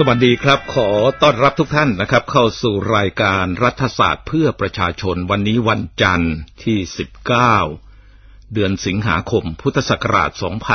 สวัสดีครับขอต้อนรับทุกท่านนะครับเข้าสู่รายการรัฐศาสตร์เพื่อประชาชนวันนี้วันจันทร์ที่19เดือนสิงหาคมพุทธศักราช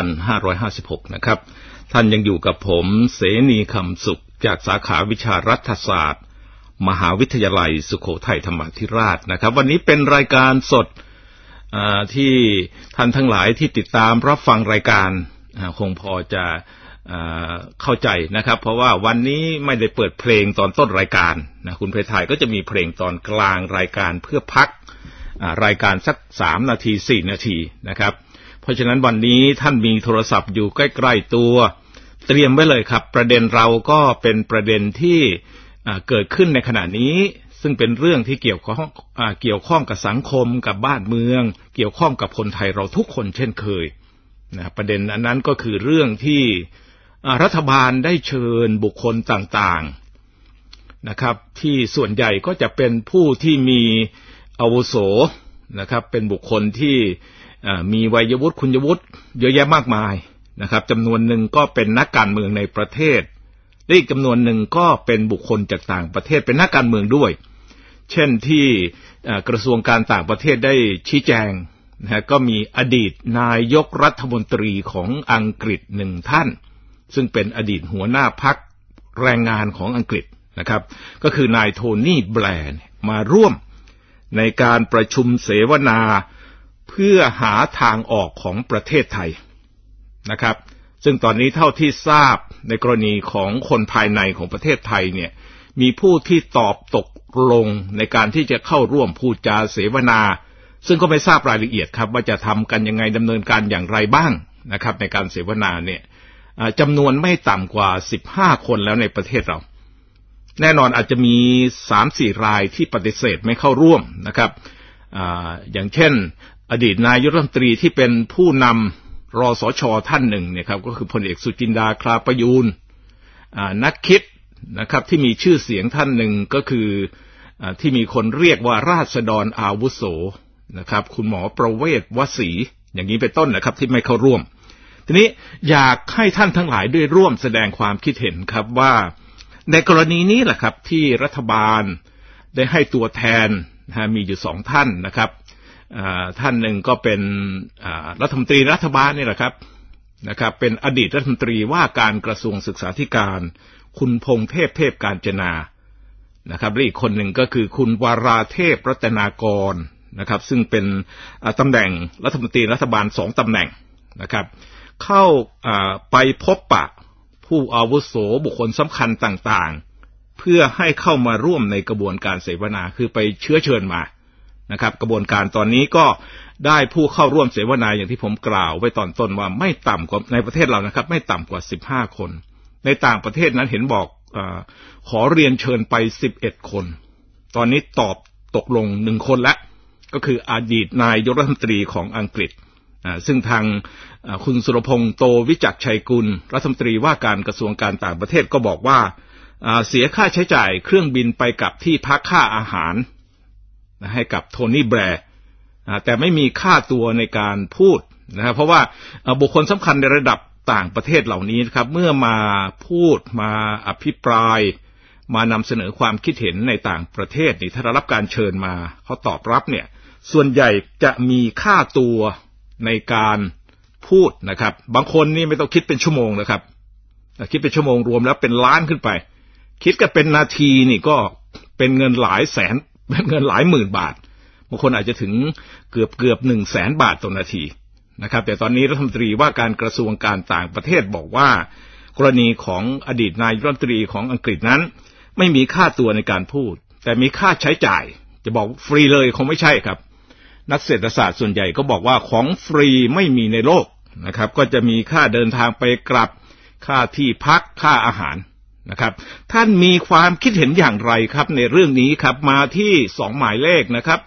2556นะครับท่านยังอยู่กับผมเสนีคำสุขจากสาขาวิชารัฐศาสตร์มหาวิทยาลัยสุโขทัยธรรมาธิราชนะครับวันนี้เป็นรายการสดที่ท่านทั้งหลายที่ติดตามรับฟังรายการคงพอจะเข้าใจนะครับเพราะว่าวันนี้ไม่ได้เปิดเพลงตอนต้นรายการนะคุณเพทายก็จะมีเพลงตอนกลางรายการเพื่อพักรายการสัก3นาที4นาทีนะครับเพราะฉะนั้นวันนี้ท่านมีโทรศัพท์อยู่ใกล้ๆตัวเตรียมไว้เลยครับประเด็นเราก็เป็นประเด็นที่เกิดขึ้นในขณะนี้ซึ่งเป็นเรื่องที่เกี่ยวข้องกับสังคมกับบ้านเมืองเกี่ยวข้องกับคนไทยเราทุกคนเช่นเคยนะประเด็นอันนั้นก็คือเรื่องที่รัฐบาลได้เชิญบุคคลต่างๆนะครับที่ส่วนใหญ่ก็จะเป็นผู้ที่มีอาวุโสนะครับเป็นบุคคลที่มีวัยวุฒิคุณวุฒิเยอะแยะมากมายนะครับจำนวนหนึ่งก็เป็นนักการเมืองในประเทศและอีกจำนวนหนึ่งก็เป็นบุคคลจากต่างประเทศเป็นนักการเมืองด้วยเช่นที่กระทรวงการต่างประเทศได้ชี้แจงนะก็มีอดีตนายกรัฐมนตรีของอังกฤษหนึ่งท่านซึ่งเป็นอดีตหัวหน้าพรรคแรงงานของอังกฤษนะครับก็คือนายโทนี่แบร์มาร่วมในการประชุมเสวนาเพื่อหาทางออกของประเทศไทยนะครับซึ่งตอนนี้เท่าที่ทราบในกรณีของคนภายในของประเทศไทยเนี่ยมีผู้ที่ตอบตกลงในการที่จะเข้าร่วมพูดจาเสวนาซึ่งก็ไม่ทราบรายละเอียดครับว่าจะทำกันยังไงดำเนินการอย่างไรบ้างนะครับในการเสวนาเนี่ยจำนวนไม่ต่ำกว่า15คนแล้วในประเทศเราแน่นอนอาจจะมี 3-4 รายที่ปฏิเสธไม่เข้าร่วมนะครับอย่างเช่นอดีตนายกรัฐมนตรีที่เป็นผู้นำรสช.ท่านหนึ่งเนี่ยครับก็คือพลเอกสุจินดาคลาประยูรนักคิดนะครับที่มีชื่อเสียงท่านหนึ่งก็คือที่มีคนเรียกว่าราษฎรอาวุโสนะครับคุณหมอประเวศวสีอย่างนี้เป็นต้นนะครับที่ไม่เข้าร่วมทีนี้อยากให้ท่านทั้งหลายด้วยร่วมแสดงความคิดเห็นครับว่าในกรณีนี้แหละครับที่รัฐบาลได้ให้ตัวแทนมีอยู่2ท่านนะครับท่านหนึ่งก็เป็นรัฐมนตรีรัฐบาลนี่แหละครับเป็นอดีตรัฐมนตรีว่าการกระทรวงศึกษาธิการคุณพงษ์เทพกาญจนานะครับและอีกคนหนึ่งก็คือคุณวราเทพรัตนากรนะครับซึ่งเป็นตำแหน่งรัฐมนตรีรัฐบาล2ตำแหน่งนะครับเข้าไปพบปะผู้อาวุโสบุคคลสำคัญต่างๆเพื่อให้เข้ามาร่วมในกระบวนการเสวนาคือไปเชื้อเชิญมานะครับกระบวนการตอนนี้ก็ได้ผู้เข้าร่วมเสวนาอย่างที่ผมกล่าวไว้ตอนต้นว่าไม่ต่ำกว่าในประเทศเรานะครับไม่ต่ำกว่า15คนในต่างประเทศนั้นเห็นบอกขอเรียนเชิญไป11คนตอนนี้ตอบตกลง1คนแล้วก็คืออดีตนายกรัฐมนตรีของอังกฤษซึ่งทางคุณสุรพงษ์โตวิจักรชัยกุลรัฐมนตรีว่าการกระทรวงการต่างประเทศก็บอกว่าเสียค่าใช้จ่ายเครื่องบินไปกับที่พักค่าอาหารให้กับโทนี่แบร์แต่ไม่มีค่าตัวในการพูดนะครับเพราะว่าบุคคลสำคัญในระดับต่างประเทศเหล่านี้ครับเมื่อมาพูดมาอภิปรายมานำเสนอความคิดเห็นในต่างประเทศนี่ถ้าได้รับการเชิญมาเขาตอบรับเนี่ยส่วนใหญ่จะมีค่าตัวในการพูดนะครับบางคนนี่ไม่ต้องคิดเป็นชั่วโมงนะครับคิดเป็นชั่วโมงรวมแล้วเป็นล้านขึ้นไปคิดกันเป็นนาทีนี่ก็เป็นเงินหลายแสนเป็นเงินหลายหมื่นบาทบางคนอาจจะถึงเกือบ100,000 บาทต่อนาทีนะครับแต่ตอนนี้รัฐมนตรีว่าการกระทรวงการต่างประเทศบอกว่ากรณีของอดีตนายกรัฐมนตรีของอังกฤษนั้นไม่มีค่าตัวในการพูดแต่มีค่าใช้จ่ายจะบอกฟรีเลยคงไม่ใช่ครับนักเศรษฐศาสตร์ส่วนใหญ่ก็บอกว่าของฟรีไม่มีในโลกนะครับก็จะมีค่าเดินทางไปกลับค่าที่พักค่าอาหารนะครับท่านมีความคิดเห็นอย่างไรครับในเรื่องนี้ครับมาที่2หมายเลขนะครับ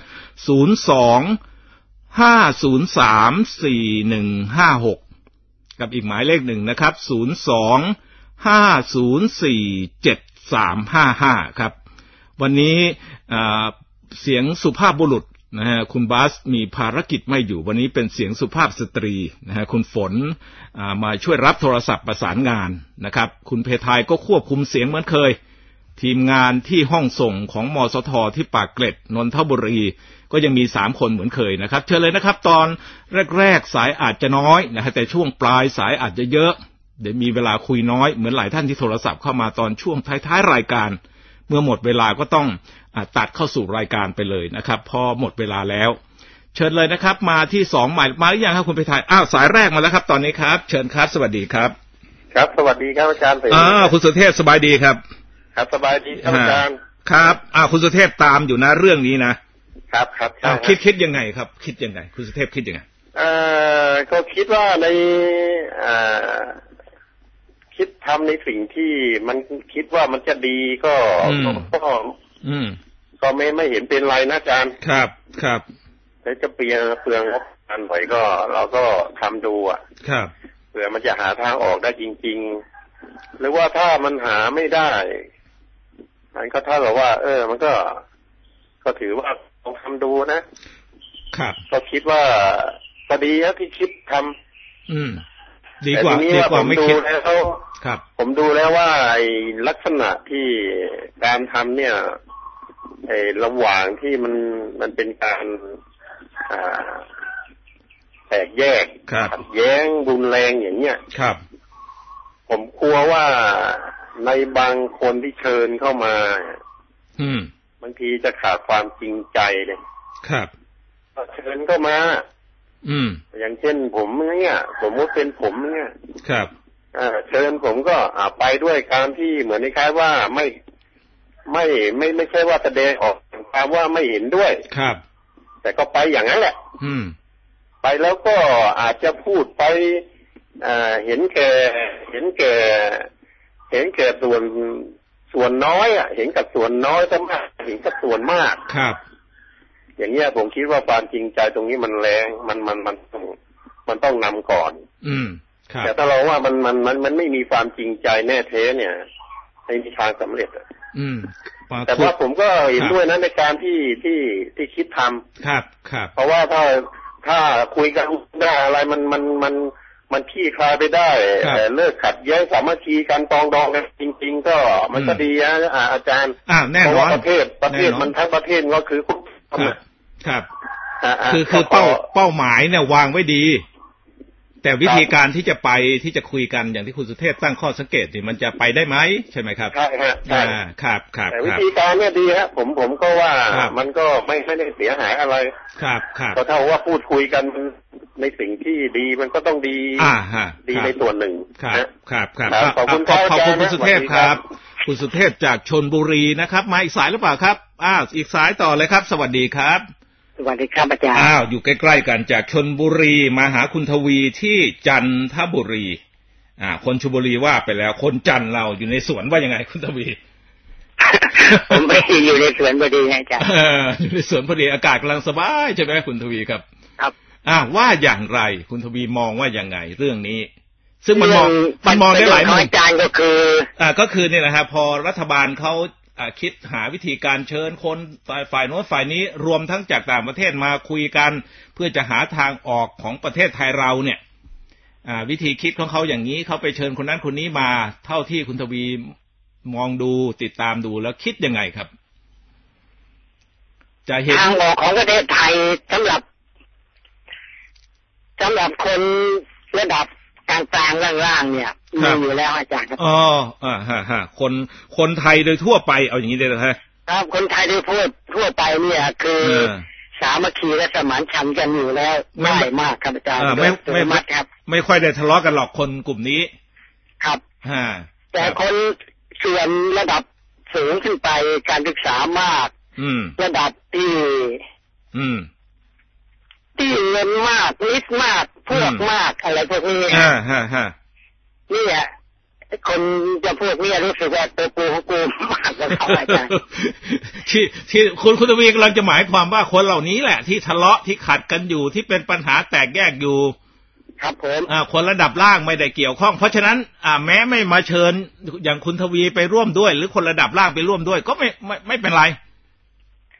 02-503-4156กับอีกหมายเลขหนึ่งนะครับ02-504-7355ครับวันนี้เสียงสุภาพบุรุษนะฮะคุณบาสมีภารกิจไม่อยู่วันนี้เป็นเสียงสุภาพสตรีนะฮะคุณฝนมาช่วยรับโทรศัพท์ประสานงานนะครับคุณเพทายก็ควบคุมเสียงเหมือนเคยทีมงานที่ห้องส่งของมสทที่ปากเกร็ดนนทบุรีก็ยังมี3คนเหมือนเคยนะครับเชิญเลยนะครับตอนแรกๆสายอาจจะน้อยนะฮะแต่ช่วงปลายสายอาจจะเยอะเดี๋ยวมีเวลาคุยน้อยเหมือนหลายท่านที่โทรศัพท์เข้ามาตอนช่วงท้ายๆรายการเมื่อหมดเวลาก็ต้องตัดเข้าสู่รายการไปเลยนะครับพอหมดเวลาแล้วเชิญเลยนะครับมาที่2หมายมาหรือยังครับคุณเพทายสายแรกมาแล้วครับตอนนี้ครับเชิญครับสวัสดีครับครับสวัสดีครับอาจารย์คุณสุเทพสบายดีครับครับสบายดีครับอาจารย์ครับคุณสุเทพตามอยู่นะเรื่องนี้นะครับคิดยังไงครับคิดยังไงคุณสุเทพคิดยังไงก็คิดว่าในคิดทำในสิ่งที่มันคิดว่ามันจะดีก็ไม่เห็นเป็นไรนะอาจารย์ครับแล้วจะเปลืองงบประมาณหน่อยก็เราก็ทำดูครับเผื่อมันจะหาทางออกได้จริงๆหรือว่าถ้ามันหาไม่ได้มันก็ถ้าแบบว่ามันก็ถือว่าลองทำดูนะครับก็คิดว่าพอดีนะที่คิดทำดีกว่าไม่คิดครับผมดูแล้วว่าไอ้ลักษณะที่การทำเนี่ยไอ้ระหว่างที่มันเป็นการแตกแยกขัดแย้งรุนแรงอย่างเงี้ยครับผมกลัวว่าในบางคนที่เชิญเข้ามาบางทีจะขาดความจริงใจเลยครับเชิญเข้ามาอย่างเช่นผมเนี่ยผมว่าเป็นผมเนี่ยครับเชิญผมก็ไปด้วยการที่เหมือนในคล้ายว่าไม่ใช่ว่าแสดงออกความว่าไม่เห็นด้วยครับแต่ก็ไปอย่างนั้นแหละไปแล้วก็อาจจะพูดไปเห็นแก่ส่วนน้อยเห็นกับส่วนน้อยซะมากเห็นกับส่วนมากครับอย่างเงี้ยผมคิดว่าความจริงใจตรงนี้มันแรงมันต้องนำก่อนครับแต่ถ้าเราว่ามันไม่มีความจริงใจแน่แท้เนี่ยไม่มีทางสำเร็จแต่ว่าผมก็เห็นด้วยนะในการที่คิดทำครับเพราะว่าถ้าคุยกันได้อะไรมันขี้คลายไปได้เลิกขัดแย้งสามัคคีกันปองดองกันจริงๆก็มันก็ดีนะอาจารย์แน่นอนประเทศมันทั้งประเทศก็คือครับคือเป้าหมายเนี่ยวางไว้ดีแต่วิธีการที่จะไปที่จะคุยกันอย่างที่คุณสุเทพตั้งข้อสังเกตนี่มันจะไปได้ไหมใช่ไหมครับใช่ฮะครับแต่วิธีการเนี่ยดีฮะผมก็ว่ามันก็ไม่ได้เสียหายอะไรครับก็เท่าว่าพูดคุยกันในสิ่งที่ดีมันก็ต้องดีดีในส่วนหนึ่งครับขอบคุณคุณสุเทพครับคุณสุเทพจากชลบุรีนะครับมาอีกสายหรือเปล่าครับอีกสายต่อเลยครับสวัสดีครับสวัสดีครับอาจารย์อยู่ใกล้ๆกันจากชลบุรีมาหาคุณทวีที่จันทบุรีคนชลบุรีว่าไปแล้วคนจันเราอยู่ในสวนว่ายังไงคุณทวีผมไม่อยู่ในสวนพอดีอาจารย์อยู่ในสวนพอดีอากาศกำลังสบายใช่ไหมคุณทวีครับครับว่าอย่างไรคุณทวีมองว่ายังไงเรื่องนี้ซึ่งมันมองได้หลายมุมอาจารย์ก็คือเนี่ยนะฮะพอรัฐบาลเขาคิดหาวิธีการเชิญคนฝ่ายโน้นฝ่ายนี้รวมทั้งจากต่างประเทศมาคุยกันเพื่อจะหาทางออกของประเทศไทยเราเนี่ยวิธีคิดของเขาอย่างนี้เขาไปเชิญคนนั้นคนนี้มาเท่าที่คุณทวีมองดูติดตามดูแล้วคิดยังไงครับจะเห็นทางออกของประเทศไทยสำหรับคนระดับกลางๆล่างๆเนี่ยมีอยู่แล้วอาจารย์ครับคนไทยโดยทั่วไปเอาอย่างนี้เลยนะครับคนไทยโดยทั่วไปเนี่ยคือสามัคคีและสมานฉันท์กันอยู่แล้วง่ายมากครับอาจารย์ไม่ค่อยได้ทะเลาะกันหรอกคนกลุ่มนี้ครับแต่คนส่วนระดับสูงขึ้นไปการศึกษามากระดับที่เงินมากนิดมากพวกมากอะไรพวกนี้นี่แหละคนจะพวกนี้รู้สึกว่าตัวกูมากกว่าเขาอาจารย์ที่คุณทวีกำลังจะหมายความว่าคนเหล่านี้แหละที่ทะเลาะที่ขัดกันอยู่ที่เป็นปัญหาแตกแยกอยู่ครับผมคนระดับล่างไม่ได้เกี่ยวข้องเพราะฉะนั้นแม้ไม่มาเชิญอย่างคุณทวีไปร่วมด้วยหรือคนระดับล่างไปร่วมด้วยก็ไม่เป็นไร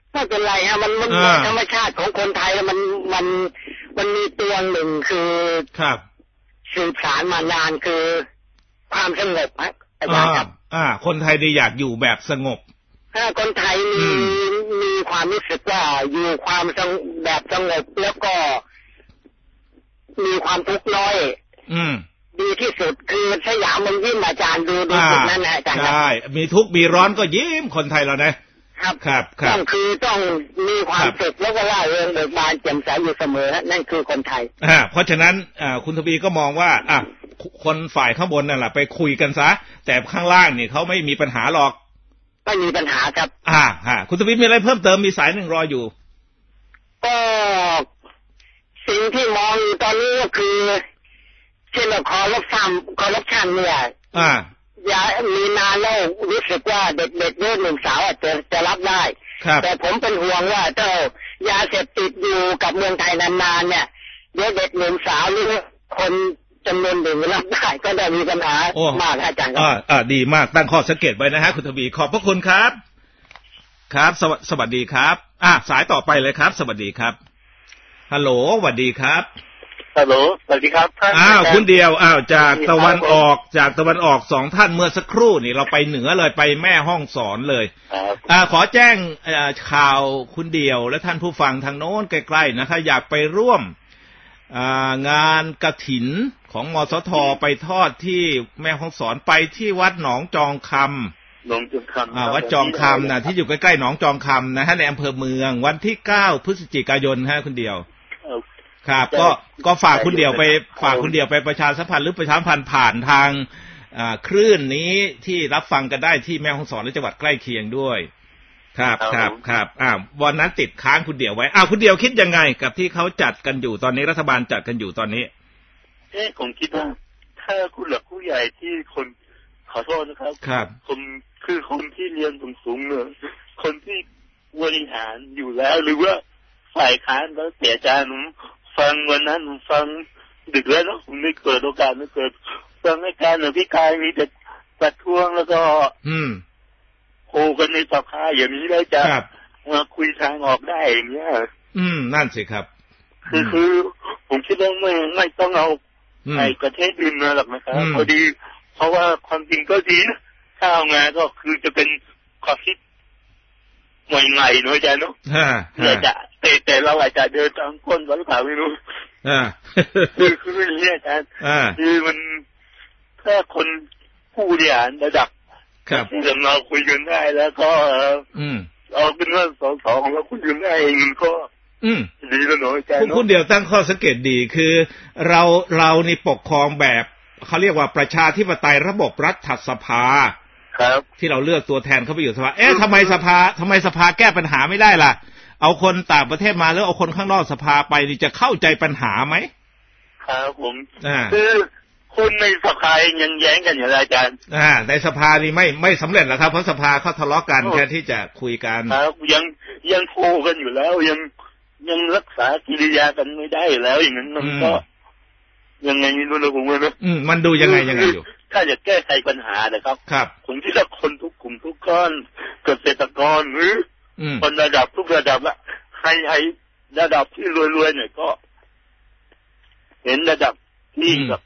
ไม่เป็นไรฮะมันธรรมชาติของคนไทยแล้วมันมีตัวหนึ่งคือครับสืบสานมานานคือความสงบฮะอาจารย์ครับคนไทยดีอยากอยู่แบบสงบคนไทยมีความรู้สึกว่าอยู่ความแบบสงบแล้วก็มีความทุกข์น้อยดีที่สุดคือสยามมันยิ้มอาจารย์ดูจุดนั้นนะอาจารย์ใช่มีทุกข์มีร้อนก็ยิ้มคนไทยเรานะครับต้องมีความสุขแล้วก็ว่าเรื่องเบิกบานแจ่มใสอยู่เสมอนั่นคือคนไทยเพราะฉะนั้นคุณทวีก็มองว่าคนฝ่ายข้างบนนั่นแหละไปคุยกันซะแต่ข้างล่างนี่เขาไม่มีปัญหาหรอกไม่มีปัญหาครับคุณทวีมีอะไรเพิ่มเติมมีสายหนึ่งรออยู่ก็สิ่งที่มองอยู่ตอนนี้ก็คือเช่นคอร์รัปชันเนี่ยอย่ามีนานแล้วรู้สึกว่าเด็กๆหนุ่มสาวจะรับได้แต่ผมเป็นห่วงว่าเจ้ายาเสพติดอยู่กับเมืองไทยนานๆเนี่ยเด็กหนุ่มสาวหรือคนจำนวนหนึ่งรับได้ก็ได้มีปัญหามากอาจารย์ครับดีมากตั้งข้อสังเกตไว้นะฮะคุณทวีขอบพระคุณครับครับสวัสดีครับสายต่อไปเลยครับสวัสดีครับฮัลโหลสวัสดีครับฮัลโหลสวัสดีครับท่านคุณเดียวจากตะวันออกสองท่านเมื่อสักครู่นี่เราไปเหนือเลยไปแม่ห้องสอนเลยขอแจ้งข่าวคุณเดียวและท่านผู้ฟังทางโน้นใกล้ๆนะคะอยากไปร่วมงานกฐินของมสท.ไปทอดที่แม่ห้องสอนไปที่วัดหนองจองคำวัดจองคำนะที่อยู่ใกล้ๆหนองจองคำนะฮะในอำเภอเมืองวันที่9 พฤศจิกายนฮะคุณเดียวครับก็ฝากคุณเดียวไปประชาสัมพันธ์หรือประชาสัมพันธ์ผ่านทางคลื่นนี้ที่รับฟังกันได้ที่แม่ฮ่องสอนและจังหวัดใกล้เคียงด้วยครับวันนั้นติดค้างคุณเดียวไว้คุณเดียวคิดยังไงกับที่เขาจัดกันอยู่ตอนนี้รัฐบาลจัดกันอยู่ตอนนี้ผมคิดว่าถ้าผู้หลักผู้ใหญ่ที่คนขอโทษนะครับคนที่เรียนสูงๆเนี่ยคนที่บริหารอยู่แล้วหรือว่าฝ่ายค้านก็เสียใจผมฟังวันนั้นผมฟังดึกแล้วเนาะผมไม่เกิดโอกาสไม่เกิดฟังในการอภิปรายมีแต่ประท้วงแล้วก็โหกันในสภาอย่างนี้แล้วจะมาคุยทางออกได้อย่างเงี้ยนั่นสิครับคือผมคิดว่าไม่ต้องเอาในประเทศอื่นมาหรอกนะครับพอดีเพราะว่าความจริงก็ดีนะถ้าเอางานก็คือจะเป็นความคิดใหม่ๆหน่อยจ้ะเนาะแต่เราอาจจะเดินตามคนหรือเปล่าไม่รู้คืออย่างนี้อาจารย์คือมันถ้าคนผู้บริหารระดับเราคุยกันได้แล้วก็เอาเป็นว่าส.ส.ของเราคุยกันได้มันก็ดีแล้วเนาะอาจารย์คุณเดียวตั้งข้อสังเกตดีคือเรานี่ปกครองแบบเขาเรียกว่าประชาธิปไตยระบบรัฐสภาที่เราเลือกตัวแทนเข้าไปอยู่สภาทำไมสภาแก้ปัญหาไม่ได้ล่ะเอาคนต่างประเทศมาแล้วเอาคนข้างนอกสภาไปนี่จะเข้าใจปัญหาไหมครับผมคือคนในสภายังแย้งกันอยู่อาจารย์ในสภานี่ไม่สำเร็จหรอกครับเพราะสภาเขาทะเลาะกันแค่ที่จะคุยกันครับยังโทรกันอยู่แล้วยังรักษากิริยากันไม่ได้แล้วอย่างนั้นมันก็ยังไงไม่รู้นะผมว่านะมันดูยังไงอยู่ถ้าจะแก้ไขปัญหานะครับผมคิดว่าคนทุกกลุ่มทุกก้อนเกษตรกรหรือคนระดับทุกระดับละให้ระดับที่รวยๆหน่อยก็เห็นระดับที่แบบ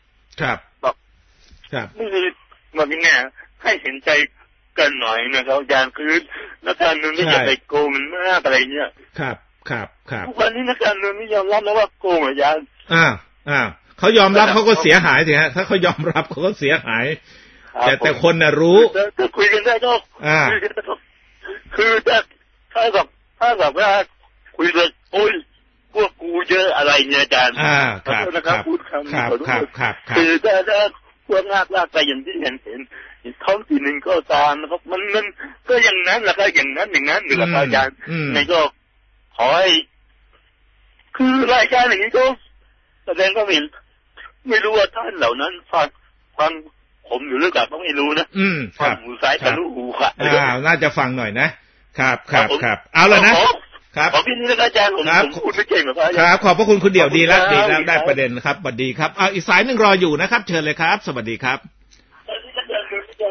ไม่มีแบบยังไงให้เห็นใจกันหน่อยนะครับอาจารย์คือนักการเมืองไม่อยากไปโกงมันมากอะไรเงี้ยครับทุกวันนี้นักการเมืองไม่ยอมรับแล้วว่าโกงอาจารย์เขายอมรับเขาก็เสียหายสิฮะถ้าเขายอมรับเขาก็เสียหายแต่คนน่ะรู้ถ้าคุยกันได้ก็คือถ้าแบบว่าคุยเลยโอ้ยพวกกูเยอะอะไรเนี่ยอาจารย์ครับพูดคำคือถ้าพวกลากไปอย่างที่เห็นท้องที่หนึ่งก็ตามนะครับมันก็อย่างนั้นแหละก็อย่างนั้นหรืออาจารย์ในก็ขอให้คือรายการอย่างนี้ก็แสดงก็ไม่รู้ว่าท่านเหล่านั้นฟังผมอยู่หรือเปล่าก็ไม่รู้นะฟังหูซ้ายทะลุหูขวาน่าจะฟังหน่อยนะครับเอาละนะครับขอพี่นี่นะอาจารย์ผมพูดไม่เก่งหรอกครับขอบพระคุณคุณเดี่ยวดีแล้วได้ประเด็นครับสวัสดีครับอีกสายหนึ่งรออยู่นะครับเชิญเลยครับสวัสดีครับ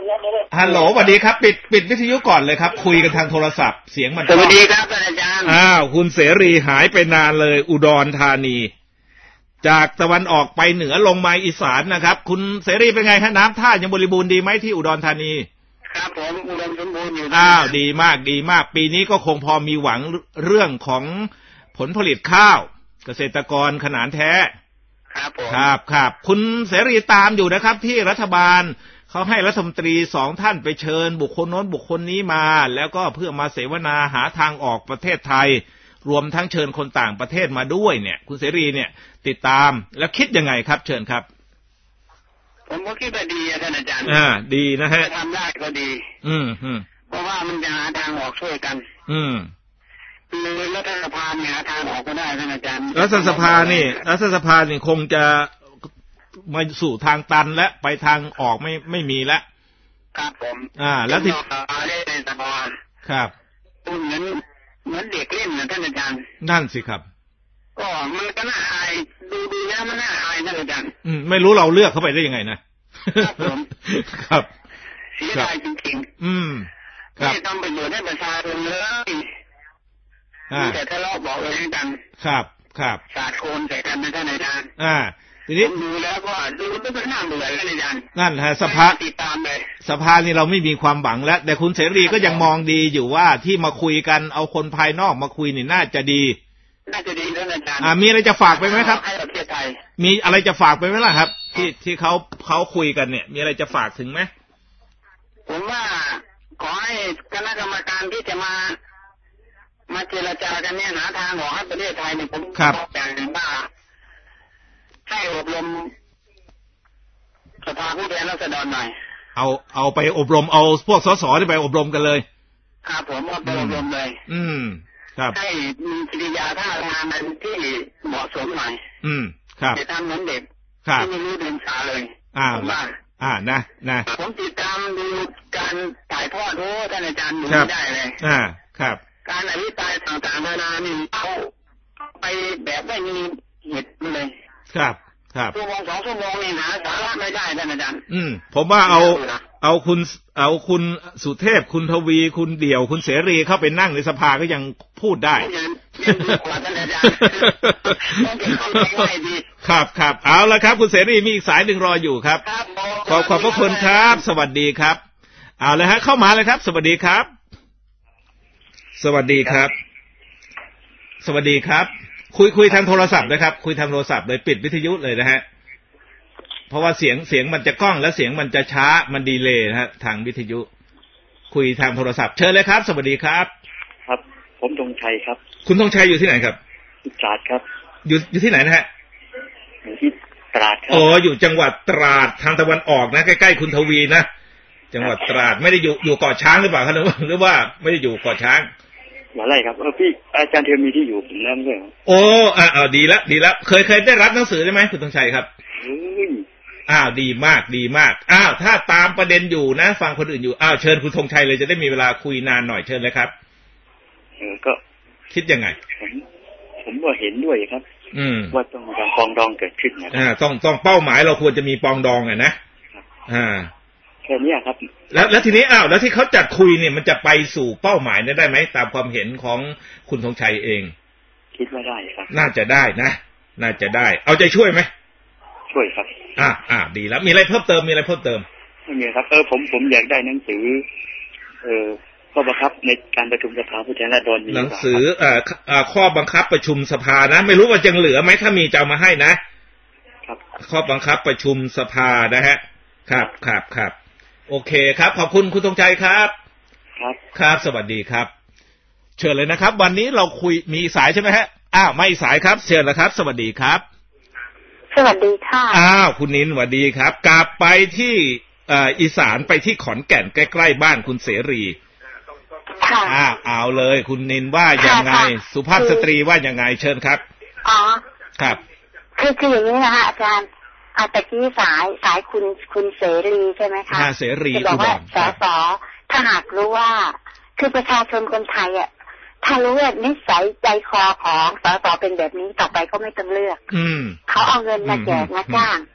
ฮัลโหลสวัสดีครับปิดวิทยุก่อนเลยครับคุยกันทางโทรศัพท์เสียงมันสวัสดีครับอาจารย์คุณเสรีหายไปนานเลยอุดรธานีจากตะวันออกไปเหนือลงมาอีสานนะครับคุณเสรีเป็นไงฮะน้ำท่ายังบริบูรณ์ดีไหมที่อุดรธานีครับผมอุดมสมบูรณ์อยู่ดีมากปีนี้ก็คงพอมีหวังเรื่องของผลผลิตข้าวเกษตรกรขนาดแท้ครับผมครับคุณเสรีตามอยู่นะครับที่รัฐบาลเขาให้รัฐมนตรี2ท่านไปเชิญบุคคลโน้นบุคคลนี้มาแล้วก็เพื่อมาเสวนาหาทางออกประเทศไทยรวมทั้งเชิญคนต่างประเทศมาด้วยเนี่ยคุณเสรีเนี่ยติดตามแล้วคิดยังไงครับเชิญครับผมก็คิดว่าดีท่านอาจารย์ดีนะฮะทำได้ก็ดีเพราะว่ามันจะหาทางออกช่วยกันคือรัฐสภาเนี่ยหาทางออกก็ได้ท่านอาจารย์รัฐสภานี่คงจะมาสู่ทางตันและไปทางออกไม่มีแล้วครับผมแล้วที่ได้ในสภาครับเหมือนเด็กเล่นนะท่านอาจารย์นั่นสิครับก็มันก็น่าอายดูแล้วมันน่าอายท่านอาจารย์ไม่รู้เราเลือกเข้าไปได้ยังไงนะครับผมครับเสียดายจริงๆครับไม่ทำประโยชน์ให้ประชาชนเลยแต่ทะเลาะบอกเลยกันครับสาดโคนใส่กันนะท่านอาจารย์ทีนี้ดูแล้วก็ดูไม่น่าเบื่อเลยอาจารย์นั่นฮะสภาติดตามเลยสภานี่เราไม่มีความหวังแล้วแต่คุณเสรีก็ยังมองดีอยู่ว่าที่มาคุยกันเอาคนภายนอกมาคุยนี่น่าจะดีท่านอาจารย์มีอะไรจะฝากไปไหมครับให้ประเทศไทยมีอะไรจะฝากไปไหมล่ะครับที่เขาคุยกันเนี่ยมีอะไรจะฝากถึงไหมผมว่าขอให้คณะกรรมการที่จะมาเจรจากันเนี่ยหาทางออกให้ประเทศไทยเนี่ยผมอย่างหนึ่งว่าให้อบรมสภาผู้แทนราษฎรหน่อยเอาไปอบรมเอาพวกสสที่ไปอบรมกันเลยครับผมเอาไปอบรมเลยครับให้มีกิริยาท่าทางที่เหมาะสมหน่อยครับจะทำเหมือนเด็กที่ไม่รู้เรื่องสาเลยนะผมติดตามดูการถ่ายทอดท่านอาจารย์ดูได้เลยครับการอภิปรายต่างๆนานานี่เอาไปแบบไม่มีเหตุเลยครับชั่วโมง2 ชั่วโมงนี่หาสาระไม่ได้ท่านอาจารย์ผมว่าเอาคุณสุเทพคุณทวีคุณเดี่ยวคุณเสรีเข้าไปนั่งในสภาก็ยังพูดได้ครับเอาละครับคุณเสรีมีอีกสายหนึ่งรออยู่ครับขอบพระคุณครับสวัสดีครับเอาเลยฮะเข้ามาเลยครับสวัสดีครับสวัสดีครับคุยทางโทรศัพท์นะครับคุยทางโทรศัพท์เลยปิดวิทยุเลยนะฮะเพราะว่าเสียงมันจะก้องและเสียงมันจะช้ามันดีเลย์นะฮะทางวิทยุคุยทางโทรศัพท์เชิญเลยครับสวัสดีครับครับผมธงชัยครับคุณธงชัยอยู่ที่ไหนครับตราดครับอยู่ที่ไหนนะฮะอยู่ที่ตราดครับอยู่จังหวัดตราดทางตะวันออกนะใกล้ๆคุณทวีนะจังหวัดตราดไม่ได้อยู่เกาะช้างหรือเปล่าครับหรือว่าไม่ได้อยู่เกาะช้างอะไรครับพี่อาจารย์เทอมีที่อยู่ผมนั่นด้วยดีแล้วเคยได้รับหนังสือได้ไหมคุณธงชัยครับดีมากถ้าตามประเด็นอยู่นะฟังคนอื่นอยู่เชิญคุณธงชัยเลยจะได้มีเวลาคุยนานหน่อยเชิญเลยครับก็คิดยังไงผมว่าเห็นด้วยครับว่าต้องการปองดองเกิดขึ้นนะต้องเป้าหมายเราควรจะมีปองดองนะแค่นี้ครับแล้วทีนี้แล้วที่เขาจัดคุยเนี่ยมันจะไปสู่เป้าหมายได้ไหมตามความเห็นของคุณธงชัยเองคิดว่าได้ครับน่าจะได้นะน่าจะได้เอาใจช่วยไหมช่วยครับดีแล้วมีอะไรเพิ่มเติมไม่มีครับผมอยากได้หนังสือข้อบังคับในการประชุมสภาผู้แทนราษฎรหนังสือข้อบังคับประชุมสภานะไม่รู้ว่ายังเหลือไหมถ้ามีจะเอามาให้นะครับข้อบังคับประชุมสภานะฮะครับโอเคครับขอบคุณคุณธงชัยครับครับสวัสดีครับเชิญเลยนะครับวันนี้เราคุยมีสายใช่ไหมฮะไม่สายครับเชิญแล้วครับสวัสดีครับสวัสดีค่ะคุณนินสวัสดีครับกลับไปที่อีสานไปที่ขอนแก่นใกล้ๆบ้านคุณเสรีค่ะเอาเลยคุณนินว่ายังไงสุภาพสตรีว่ายังไงเชิญครับครับคืออย่างนี้นะคะอาจารย์ตะกี้สายคุณเสรีใช่ไหมคะเสรีบอกว่าสสถ้าหากรู้ว่าคือประชาชนคนไทยถ้ารู้ว่านิสัยใจคอของสสเป็นแบบนี้ต่อไปก็ไม่ต้องเลือกเขาเอาเงินมาแจกมาจ้าง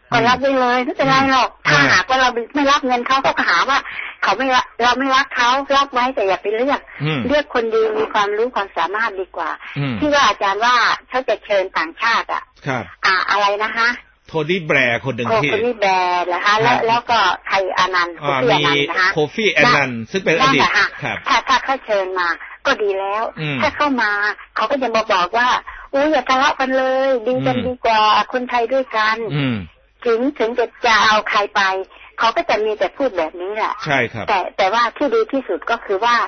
ก็รับไปเลยไม่เป็นไรหรอกถ้าหากว่าเราไม่รับเงินเขาก็หาว่าเขาไม่เราไม่รักเขารับไว้แต่อย่าไปเลือกคนดีมีความรู้ความสามารถดีกว่าที่ว่าอาจารย์ว่าเขาจะเชิญต่างชาติอะไรนะคะโทนี่แบร์คนหนึ่งที่โทนี่แบร์นะคะแล้วก็ไทยอานันต์โคฟี่อานันต์นะคะโคฟี่อานันต์ซึ่งเป็นอดีตถ้าเขาเชิญมาก็ดีแล้วถ้าเข้ามาเขาก็จะมาบอกว่าอย่าทะเลาะกันเลยดีกันดีกว่าคนไทยด้วยกันถึงจะเอาใครไปเขาก็จะมีแต่พูดแบบนี้แหละใช่ครับแต่ว่าที่ดีที่สุดก็คือว่า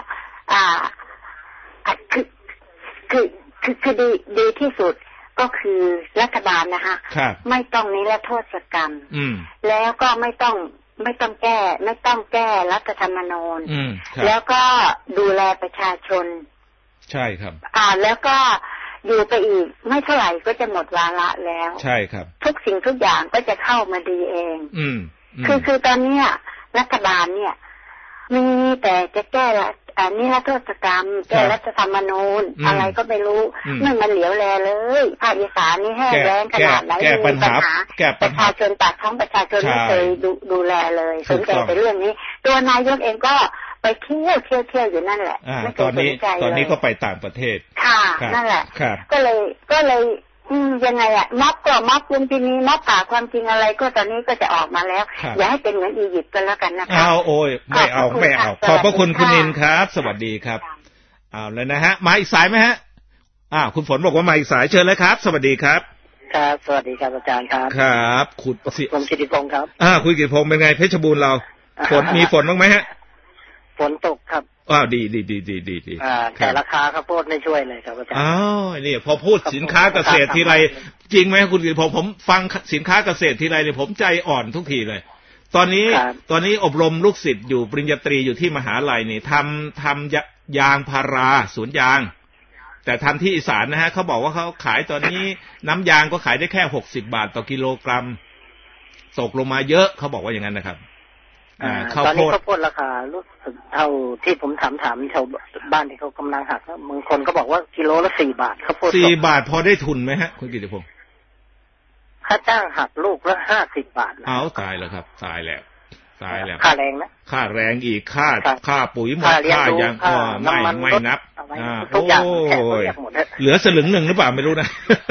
คือดีที่สุดก็คือรัฐบาลนะคะไม่ต้องนิรโทษกรรมแล้วก็ไม่ต้องแก้รัฐธรรมนูญแล้วก็ดูแลประชาชนใช่ครับแล้วก็อยู่ไปอีกไม่เท่าไหร่ก็จะหมดวาระแล้วใช่ครับทุกสิ่งทุกอย่างก็จะเข้ามาดีเองคือตอนนี้รัฐบาลเนี่ยมีแต่จะแก้นิรโทษกรรมแก้รัฐธรรมนูญอะไรก็ไม่รู้ไม่มันเหลียวแลเลยภาคอีสานนี่แห้งแล้งขนาดไหนมีปัญหาประชาชนปากท้องประชาชนไม่เคยดูแลเลยสนใจแต่เรื่องนี้ตัวนายกเองก็ไปเที่ยวอยู่นั่นแหละไม่เคยสนใจเลยตอนนี้ก็ไปต่างประเทศค่ะนั่นแหละก็เลยยังไงม็อบลุงพินีม็อบป่าความจริงอะไรก็ตอนนี้ก็จะออกมาแล้วอย่าให้เป็นเหมือนอียิปต์กันแล้วกันนะคะโอ้ยไม่เอาขอบพระคุณคุณนินครับสวัสดีครับเอาแล้วนะฮะมาอีกสายไหมฮะคุณฝนบอกว่ามาอีกสายเชิญเลยครับสวัสดีครับครับสวัสดีครับอาจารย์ครับครับคุณกิติพงศ์ครับคุณกิติพงศ์เป็นไงเพชรบูรณ์เรามีฝนบ้างไหมฮะฝนตกครับดีแต่ราคาข้าวโพดไม่ช่วยเลยครับอาจารย์นี่พอพูดสินค้าเกษตรทีไรจริงไหมคุณกิติพงศ์ผมฟังสินค้าเกษตรทีไรเนี่ยผมใจอ่อนทุกทีเลยตอนนี้อบรมลูกศิษย์อยู่ปริญญาตรีอยู่ที่มหาลัยนี่ทำยางพาราสวนยางแต่ทำที่อีสานนะฮะเขาบอกว่าเขาขายตอนนี้น้ำยางก็ขายได้แค่60 บาทต่อกิโลกรัมตกลงมาเยอะเขาบอกว่าอย่างนั้นนะครับตอนนี้ข้าวโพดราคารู้สึกเท่าที่ผมถามชาวบ้านที่เขากำลังหักบางคนก็บอกว่ากิโลละ4 บาทข้าวโพด 4 บาทพอได้ทุนไหมฮะคุณกิติพงศ์ค่าจ้างหักลูกละ50 บาทตายแล้วครับตายแล้วค่าแรงนะค่าแรงอีกค่าปุ๋ยหมดค่ายางไม่นับโอ้ยเหลือสลึงหนึ่งหรือเปล่าไม่รู้นะ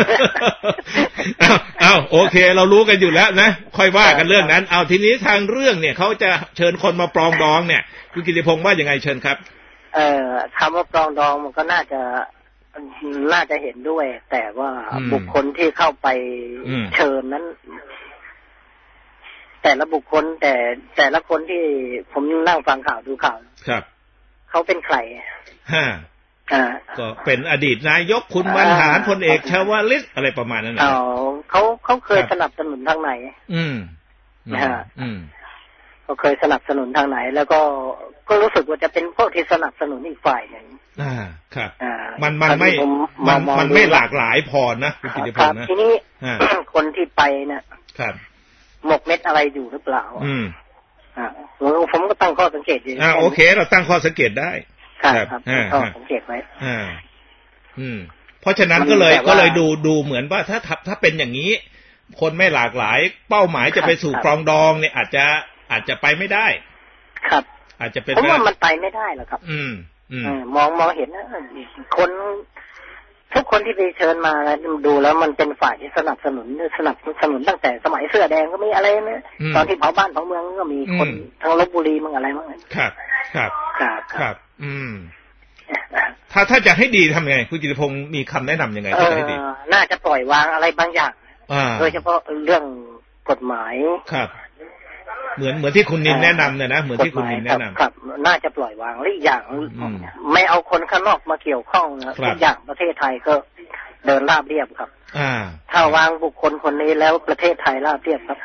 โอเคเรารู้กันอยู่แล้วนะค่อยว่ากันเรื่องนั้นทีนี้ทางเรื่องเนี่ยเขาจะเชิญคนมาปรองดองเนี่ยคุณกิติพงศ์ว่ายังไงเชิญครับคำว่าปรองดองมันก็น่าจะเห็นด้วยแต่ว่าบุคคลที่เข้าไปเชิญนั้นแต่ละบุคคลแต่ละคนที่ผมนั่งฟังข่าวดูข่าวครับเขาเป็นใครก็เป็นอดีตนายกคุณบรรหารพลเอกชวลิตอะไรประมาณนั้นนะเขาเคยสนับสนุนทางไหนนะฮะเขาเคยสนับสนุนทางไหนแล้วก็รู้สึกว่าจะเป็นพวกที่สนับสนุนอีกฝ่ายหนึ่งครับมันไม่หลากหลายพอนะคุณกิติพงศ์นะทีนี้คนที่ไปเนี่ยหมกเม็ดอะไรอยู่หรือเปล่าผมก็ตั้งข้อสังเกตอยู่โอเคเราตั้งข้อสังเกตได้ครับข้อสังเกตไว้เพราะฉะนั้นก็เลยดูเหมือนว่าถ้าเป็นอย่างนี้คนไม่หลากหลายเป้าหมายจะไปสู่ปรองดองเนี่ยอาจจะไปไม่ได้ครับอาจจะเป็นผมว่ามันไปไม่ได้หรอกครับมองเห็นนะคนทุกคนที่ไปเชิญมาดูแล้วมันเป็นฝ่ายที่สนับสนุนตั้งแต่สมัยเสื้อแดงก็มีอะไรนะตอนที่เผาบ้านเผาเมืองก็มีคนทั้งลพบุรีมั่งอะไรมั่งครับถ้าจะให้ดีทำไงคุณกิติพงศ์มีคำแนะนำยังไงที่จะให้ดีน่าจะปล่อยวางอะไรบางอย่างโดยเฉพาะเรื่องกฎหมายครับเหมือนที่คุณนินแนะนำเนี่ยนะเหมือนที่คุณนินแนะนำครับน่าจะปล่อยวางและอีกอย่างไม่เอาคนข้างนอกมาเกี่ยวข้องนะทุกอย่างประเทศไทยก็เดินราบเรียบครับถ้าวางบุคคลคนนี้แล้วประเทศไทยราบเรียบครับ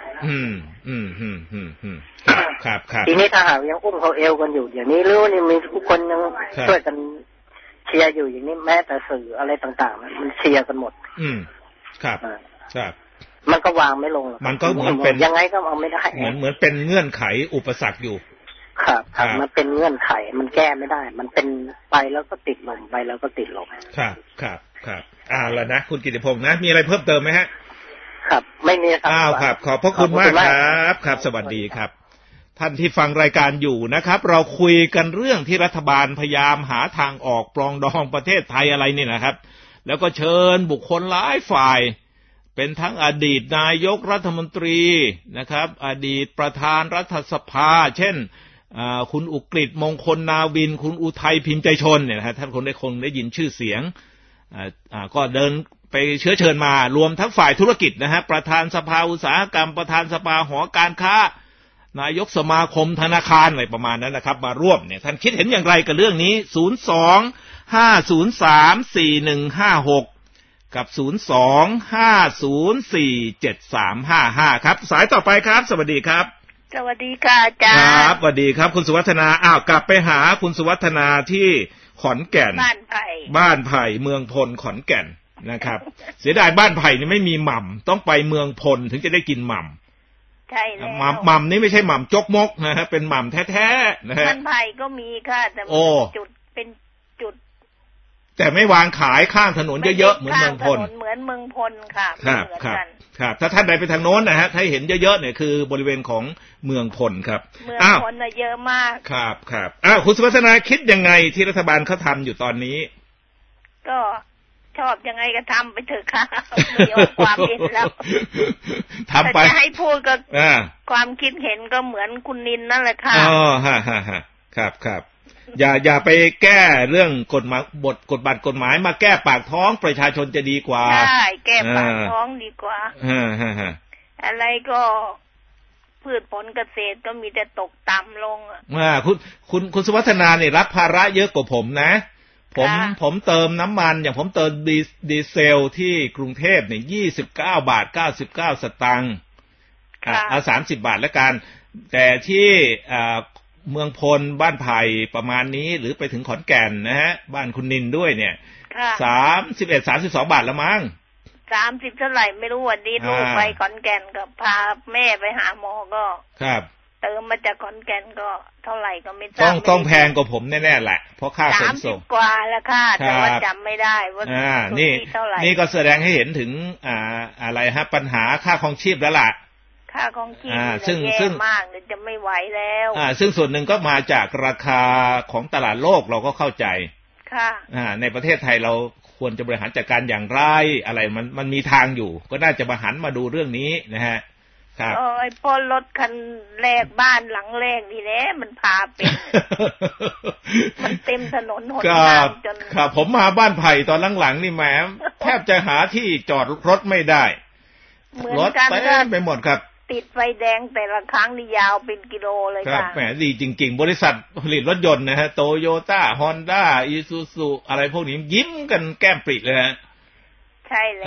ครับทีนี้ถ้าหากยังอุ้มเขาเอวกันอยู่อย่างนี้หรือว่านี่มีทุกคนยังช่วยกันเชียร์อยู่อย่างนี้แม้แต่สื่ออะไรต่างๆมันเชียร์กันหมดครับมันก็วางไม่ลงมันก็เหมือนเป็นยังไงก็เอาไม่ได้เหมือนเป็นเงื่อนไขอุปสรรคอยู่ครับมันเป็นเงื่อนไขมันแก้ไม่ได้มันเป็นไปแล้วก็ติดลมครับแล้วนะคุณกิติพงศ์นะมีอะไรเพิ่มเติมไหมฮะครับไม่มีครับครับขอบพระคุณมากครับครับสวัสดีครับท่านที่ฟังรายการอยู่นะครับเราคุยกันเรื่องที่รัฐบาลพยายามหาทางออกปรองดองประเทศไทยอะไรนี่นะครับแล้วก็เชิญบุคคลหลายฝ่ายเป็นทั้งอดีตนายกรัฐมนตรีนะครับอดีตประธานรัฐสภาเช่นคุณอุกฤษมงคลนาวินคุณอุทัยพิมพ์ใจชนเนี่ยนะฮะท่านคงได้ยินชื่อเสียงก็เดินไปเชิญมารวมทั้งฝ่ายธุรกิจนะฮะประธานสภาอุตสาหกรรมประธานสภาหอการค้านายกสมาคมธนาคารอะไรประมาณนั้นนะครับมาร่วมเนี่ยท่านคิดเห็นอย่างไรกับเรื่องนี้02-503-4156กับ02-504-7355ครับสายต่อไปครับสวัสดีครับสวัสดีค่ะอาจารย์ครับสวัสดีครับคุณสุวัฒนากลับไปหาคุณสุวัฒนาที่ขอนแก่นบ้านไผ่เมืองพลขอนแก่นนะครับ เสียดายบ้านไผ่นี่ไม่มีหม่ำต้องไปเมืองพลถึงจะได้กินหม่ำใช่แล้วหม่ำนี่ไม่ใช่หม่ำจกมกนะฮะเป็นหม่ำแท้ๆนะฮะบ้านไผ่ก็มีค่ะแต่เป็นจุดแต่ไม่วางขายข้างถนนเยอะๆเหมือนเมืองพลเหมือนเมืองพลค่ะครับถ้าท่านใดไปทางโน้นนะฮะถ้าเห็นเยอะๆเนี่ยคือบริเวณของเมืองพลครับเมืองพลเยอะมากครับคุณสุวัฒนาคิดยังไงที่รัฐบาลเขาทำอยู่ตอนนี้ก็ชอบยังไงก็ทำไปเถอะค่ะมีความเห็นแล้วทำไปจะให้พูดก็ความคิดเห็นก็เหมือนคุณนินนั่นแหละค่ะครับอย่าไปแก้เรื่องกฎหมายมาแก้ปากท้องประชาชนจะดีกว่าใช่แก้ปากท้องดีกว่าอะไรก็พืชผลเกษตรก็มีแต่ตกต่ำลงคุณสุวัฒนาเนี่ยรับภาระเยอะกว่าผมนะผมเติมน้ำมันอย่างผมเติมดีเซลที่กรุงเทพเนี่ย29.99 สตางค์30 บาทแล้วกันแต่ที่เมืองพลบ้านไผ่ประมาณนี้หรือไปถึงขอนแก่นนะฮะบ้านคุณนินด้วยเนี่ย31-32 บาทละมั้ง 30เท่าไหร่ไม่รู้วันนี้ลูกไปขอนแก่นกับพาแม่ไปหาหมอก็ครับเติมมาจากขอนแก่นก็เท่าไหร่ก็ไม่ทราบต้องแพงกว่าผมแน่ๆแหละเพราะค่าขนส่ง 30 กว่าแล้วค่ะแต่ว่าจำไม่ได้ว่านี่ก็แสดงให้เห็นถึงอะไรฮะปัญหาค่าครองชีพแล้วล่ะค่าของชีพซึ่งมากเลยจะไม่ไหวแล้วซึ่งส่วนหนึ่งก็มาจากราคาของตลาดโลกเราก็เข้าใจค่ะในประเทศไทยเราควรจะบริหารจัดการอย่างไรอะไรมันมีทางอยู่ก็น่าจะมาหันมาดูเรื่องนี้นะฮะครับไอ้พอรถคันแรกบ้านหลังแรกนี่แหละมันพาเป็นมันเต็มถนนหนทางจนครับผมมาบ้านไผ่ตอนหลังๆนี่แหมแทบจะหาที่จอดรถไม่ได้รถเต็มไปหมดครับติดไฟแดงแต่ละครั้งนี่ยาวเป็นกิโลเลยค่ะแหมดีจริงๆบริษัทผลิตรถยนต์นะฮะโตโยต้าฮอนด้าอีซูซูอะไรพวกนี้ยิ้มกันแก้มปริเลยฮะใช่แล้ว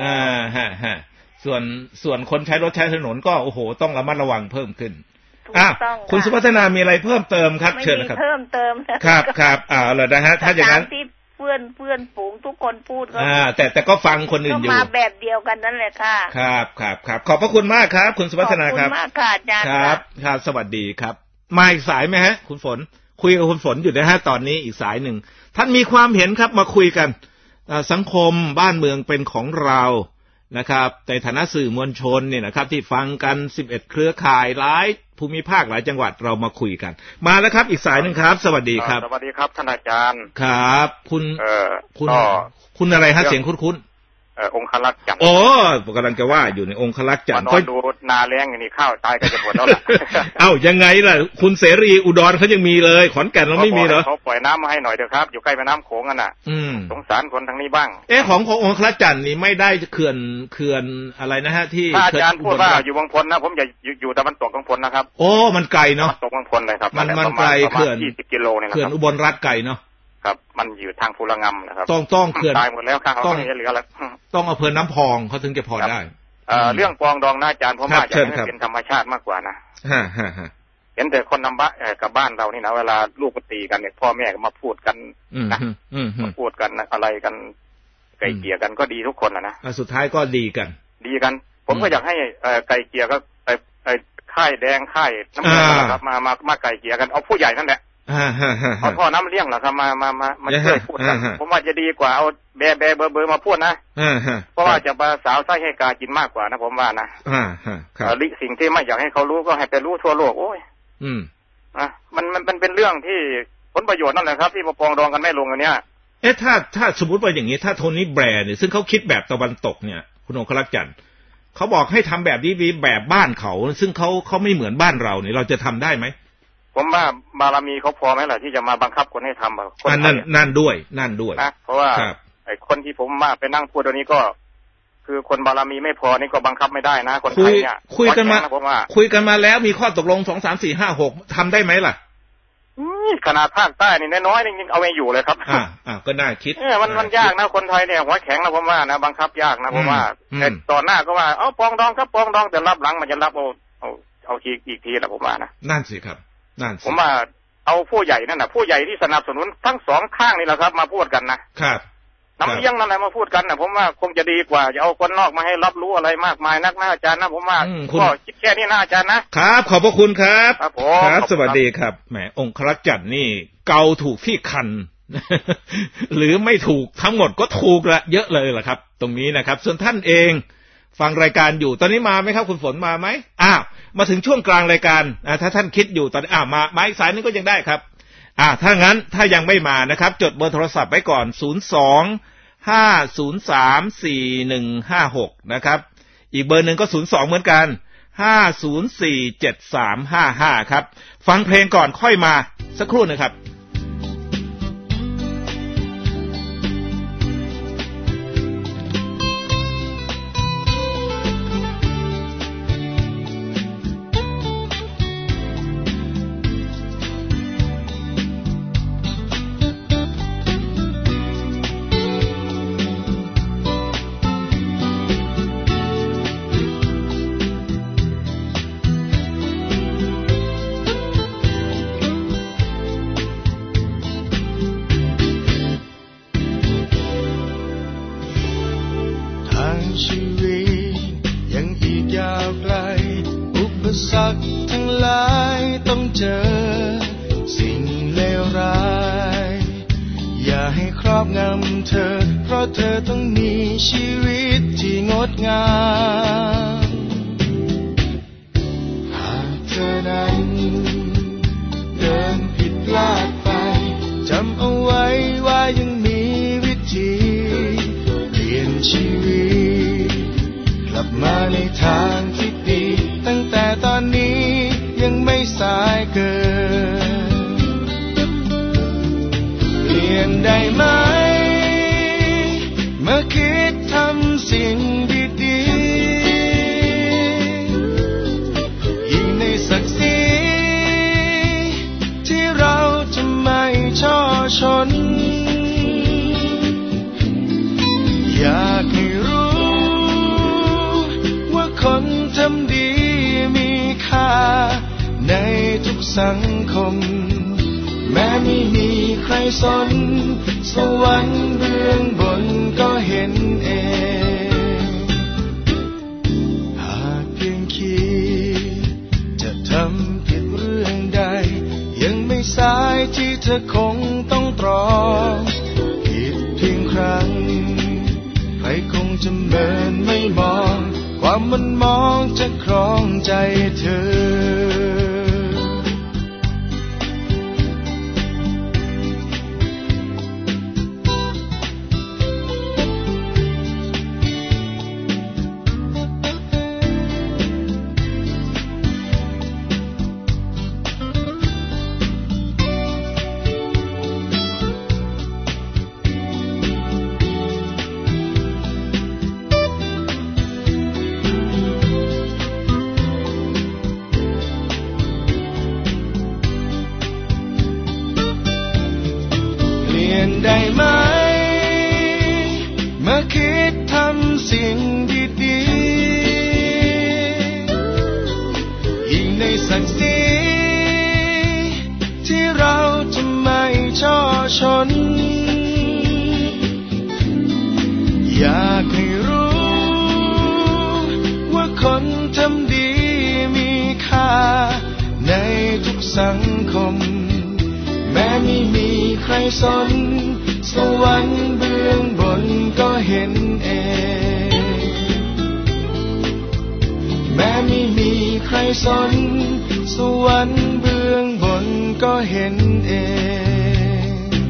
ส่วนคนใช้รถใช้ถนนก็โอ้โหต้องระมัดระวังเพิ่มขึ้นคุณสุพัฒนามีอะไรเพิ่มเติมครับเชิญครับเพิ่มเติมครับเลยนะฮะถ้าอย่างนั้นเพื่อนฝูงทุกคนพูดก็แต่ก็ฟังคนอื่นอยู่ก็มาแบบเดียวกันนั่นแหละค่ะครับขอบพระคุณมากครับคุณสุพัฒนาครับขอบคุณมากค่ะอาจารย์ครับสวัสดีครับมาอีกสายไหมฮะคุณฝนคุยกับคุณฝนอยู่นะฮะตอนนี้อีกสายหนึ่งท่านมีความเห็นครับมาคุยกันสังคมบ้านเมืองเป็นของเรานะครับในฐานะสื่อมวลชนเนี่ยนะครับที่ฟังกัน11เครือข่ายหลายภูมิภาคหลายจังหวัดเรามาคุยกันมาแล้วครับอีกสายนึงครับสวัสดีครับสวัสดีครับท่านอาจารย์ครับคุณอะไรฮะเสียงคุ้นองคลักษ์จันทร์กำลังจะว่าอยู่ในองคลักษ์จันทร์ก็ดูนาแรงอย่างนี้ข้าวตายก็จะปวดแล้วล่ะยังไงล่ะคุณเสรีอุดรเขายังมีเลยขอนแก่นเราไม่มีเหรอเขาปล่อยน้ำมาให้หน่อยเถอะครับอยู่ใกล้แม่น้ำโขงกันน่ะสงสารคนทางนี้บ้างขององคลักษ์จันทร์นี่ไม่ได้เขื่อนอะไรนะฮะที่อาจารย์พูดว่าอยู่บางพลนะผมจะอยู่ตะวันตกบางพลนะครับมันไกลเนาะตกบางพลเลยครับมันไกลเขื่อน 20 กิโลเนี่ยเขื่อนอุบลรัฐไกลเนาะครับมันอยู่ทางภูระงำนะครับต้องเขื่อนตายหมดแล้วข้างเขาไม่เหลือแล้วต้องอำเภอน้ำพองเขาถึงจะพอได้เรื่องปองดองนะอาจารย์ผมว่าจะให้เป็นธรรมชาติมากกว่านะเห็นแต่คนนำบ้านกับบ้านเรานี่นะเวลาลูกตีกันเนี่ยพ่อแม่ก็มาพูดกันนะมาพูดกันอะไรกันไก่เกลี่ยกันก็ดีทุกคนนะสุดท้ายก็ดีกันผมก็อยากให้ไก่เกลี่ยก็ค่ายแดงค่ายน้ำเงินนะครับมาไก่เกลี่ยกันเอาผู้ใหญ่นั่นแหละเอาท่อน้ำเลี้ยงเหรอครับมาช่วยพูดกันผมว่าจะดีกว่าเอาเบอร์มาพูดนะเพราะว่าจะมาสาวไส้ให้กากินมากกว่านะผมว่านะสิ่งที่ไม่อยากให้เขารู้ก็ให้ไปรู้ทั่วโลกโอ้ยมันเป็นเรื่องที่ผลประโยชน์นั่นแหละครับที่มาปองดองกันไม่ลงอันเนี้ยถ้าสมมติว่าอย่างนี้ถ้าโทนี่แบร์เนี่ยซึ่งเขาคิดแบบตะวันตกเนี่ยคุณองคลักษ์จันทร์เขาบอกให้ทำแบบนี้แบบบ้านเขาซึ่งเขาไม่เหมือนบ้านเราเนี่ยเราจะทำได้ไหมผมว่าบารมีเขาพอไหมล่ะที่จะมาบังคับคนให้ทำคนนั่นด้วยนะเพราะว่าไอ้คนที่ผมมาไปนั่งพูดตรงนี้ก็คือคนบารมีไม่พอนี่ก็บังคับไม่ได้นะคนไทยเนี่ยคุยกันมาแล้วมีข้อตกลง2 3 4 5 6ทำได้ไหมล่ะขนาดภาคใต้นี่น้อยๆนี่เอาไม่อยู่เลยครับก็น่าคิดมันยากนะคนไทยเนี่ยหัวแข็งนะผมว่านะบังคับยากนะผมว่าแต่ต่อหน้าก็ว่าปองดองครับปองดองแต่รับหลังมันจะรับเอาอีกทีนะผมว่านะนั่นสิครับนั่นผมว่าเอาผู้ใหญ่นั่นน่ะผู้ใหญ่ที่สนับสนุนทั้งสองข้างนี่แหละครับมาพูดกันนะครับน้ำเลี้ยงนั่นแหละมาพูดกันนะผมว่าคงจะดีกว่าจะเอาคนนอกมาให้รับรู้อะไรมากมายนักนะอาจารย์นะผมว่าก็คิดแค่นี้นะอาจารย์นะครับขอบพระคุณครับครับสวัสดีครับแหมองครักษ์จันทร์นี่เกาถูกที่คัน หรือไม่ถูกทั้งหมดก็ถูกละเยอะเลยล่ะครับตรงนี้นะครับส่วนท่านเองฟังรายการอยู่ตอนนี้มาไหมครับคุณฝนมาไหมมาถึงช่วงกลางรายการถ้าท่านคิดอยู่ตอนนี้มาอีกสายนึงก็ยังได้ครับถ้างั้นถ้ายังไม่มานะครับจดเบอร์โทรศัพท์ไว้ก่อน02-503-4156นะครับอีกเบอร์หนึ่งก็02เหมือนกัน504-7355ครับฟังเพลงก่อนค่อยมาสักครู่นึงครับสังคมแม้ไม่มีใครสนสวรรค์เบื้องบนก็เห็นเองหากเพียงคิดจะทำผิดเรื่องใดยังไม่สายที่เธอคงต้องตรองผิดเพียงครั้งใครคงจะเมินไม่มองความมันมองจะครองใจเธอได้ไหมเมื่อคิดทำสิ่งดีๆยิ่งในศักดิ์ศรีที่เราจะไม่ช่อชนอยากให้รู้ว่าคนทำดีมีค่าในทุกสังคมสนสวรรค์เบื้องบนก็เห็นเองแม้ไม่มีใครสนสวรรค์เบื้องบนก็เห็นเอง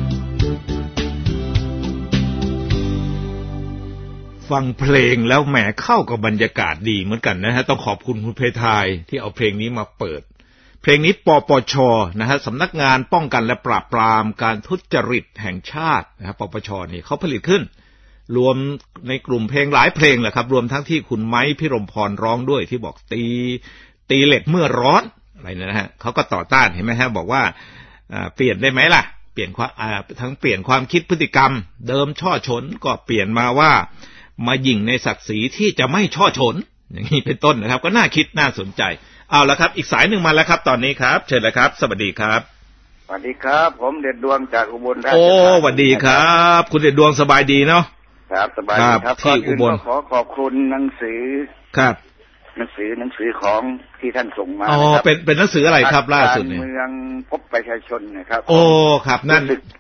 ฟังเพลงแล้วแหมเข้ากับบรรยากาศดีเหมือนกันนะฮะต้องขอบคุณคุณเพทายที่เอาเพลงนี้มาเปิดเพลงนี้ปปช.นะฮะสำนักงานป้องกันและปราบปรามการทุจริตแห่งชาตินะครับปปช.นี่เขาผลิตขึ้นรวมในกลุ่มเพลงหลายเพลงแหละครับรวมทั้งที่คุณไม้พิรมพรร้องด้วยที่บอกตีเหล็กเมื่อร้อนอะไรนะฮะเขาก็ต่อต้านเห็นไหมฮะบอกว่าเปลี่ยนได้ไหมล่ะเปลี่ยนความทั้งเปลี่ยนความคิดพฤติกรรมเดิมช่อฉนก็เปลี่ยนมาว่ามาหยิ่งในศักดิ์ศรีที่จะไม่ช่อฉนอย่างนี้เป็นต้นนะครับก็น่าคิดน่าสนใจเอาละครับอีกสายหนึ่งมาแล้วครับตอนนี้ครับเชิญเลยครับสวัสดีครับสวัสดีครับผมเด็ดดวงจากอุบลราชธานีโอ้สวัสดีครับคุณเด็ดดวงสบายดีเนาะครับสบายดีครับที่อุบลขอขอบคุณหนังสือครับหนังสือของที่ท่านส่งมาอ๋อเป็นหนังสืออะไรครับล่าสุดเนี่ยเมืองพบประชาชนนะครับโอ้ครับนั่น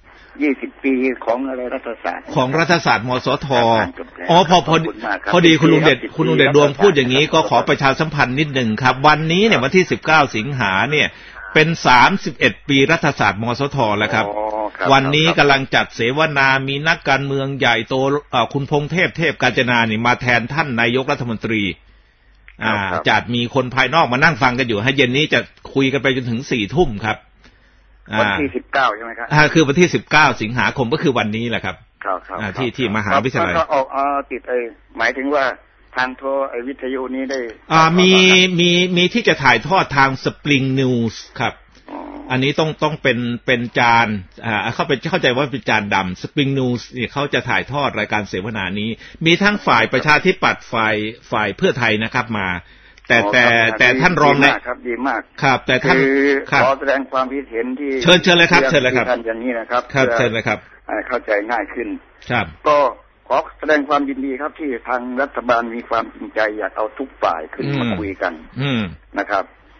20 ปีของอะไรรัฐศาสตร์ของรัฐศาสตร์มสท.อ๋อพอดีคุณลุงเด็ดดวงพูดอย่างนี้ก็ขอประชาสัมพันธ์นิดหนึ่งครับวันนี้เนี่ยวันที่19สิงหาเนี่ยเป็น31ปีรัฐศาสตร์มสท.แล้วครับวันนี้กำลังจัดเสวนามีนักการเมืองใหญ่โตคุณพงษ์เทพกาญจนานี่มาแทนท่านนายกรัฐมนตรีจัดมีคนภายนอกมานั่งฟังกันอยู่ให้เย็นนี้จะคุยกันไปจนถึง4 ทุ่มครับวันที่19ใช่ไหมครับคือวันที่19สิงหาคมก็คือวันนี้แหละครับที่มหาวิทยาลัยก็ออกติดหมายถึงว่าทางโทรวิทยุนี้ได้มีที่จะถ่ายทอดทาง Spring News ครับอันนี้ต้องเป็นจานเข้าใจว่าเป็นจานดำ Spring News นี่เขาจะถ่ายทอดรายการเสวนานี้มีทั้งฝ่ายประชาธิปัตย์ฝ่ายเพื่อไทยนะครับมาแต่ท่านรองครับดีมากครับแต่ท่านขอแสดงความคิดเห็นที่เชิญเลยครับท่านอย่างนี้นะครับครับเชิญเลยครับเข้าใจง่ายขึ้นครับก็ขอแสดงความยินดีครับที่ทางรัฐบาลมีความจริงใจอยากเอาทุกฝ่ายขึ้นมาคุยกันนะครับ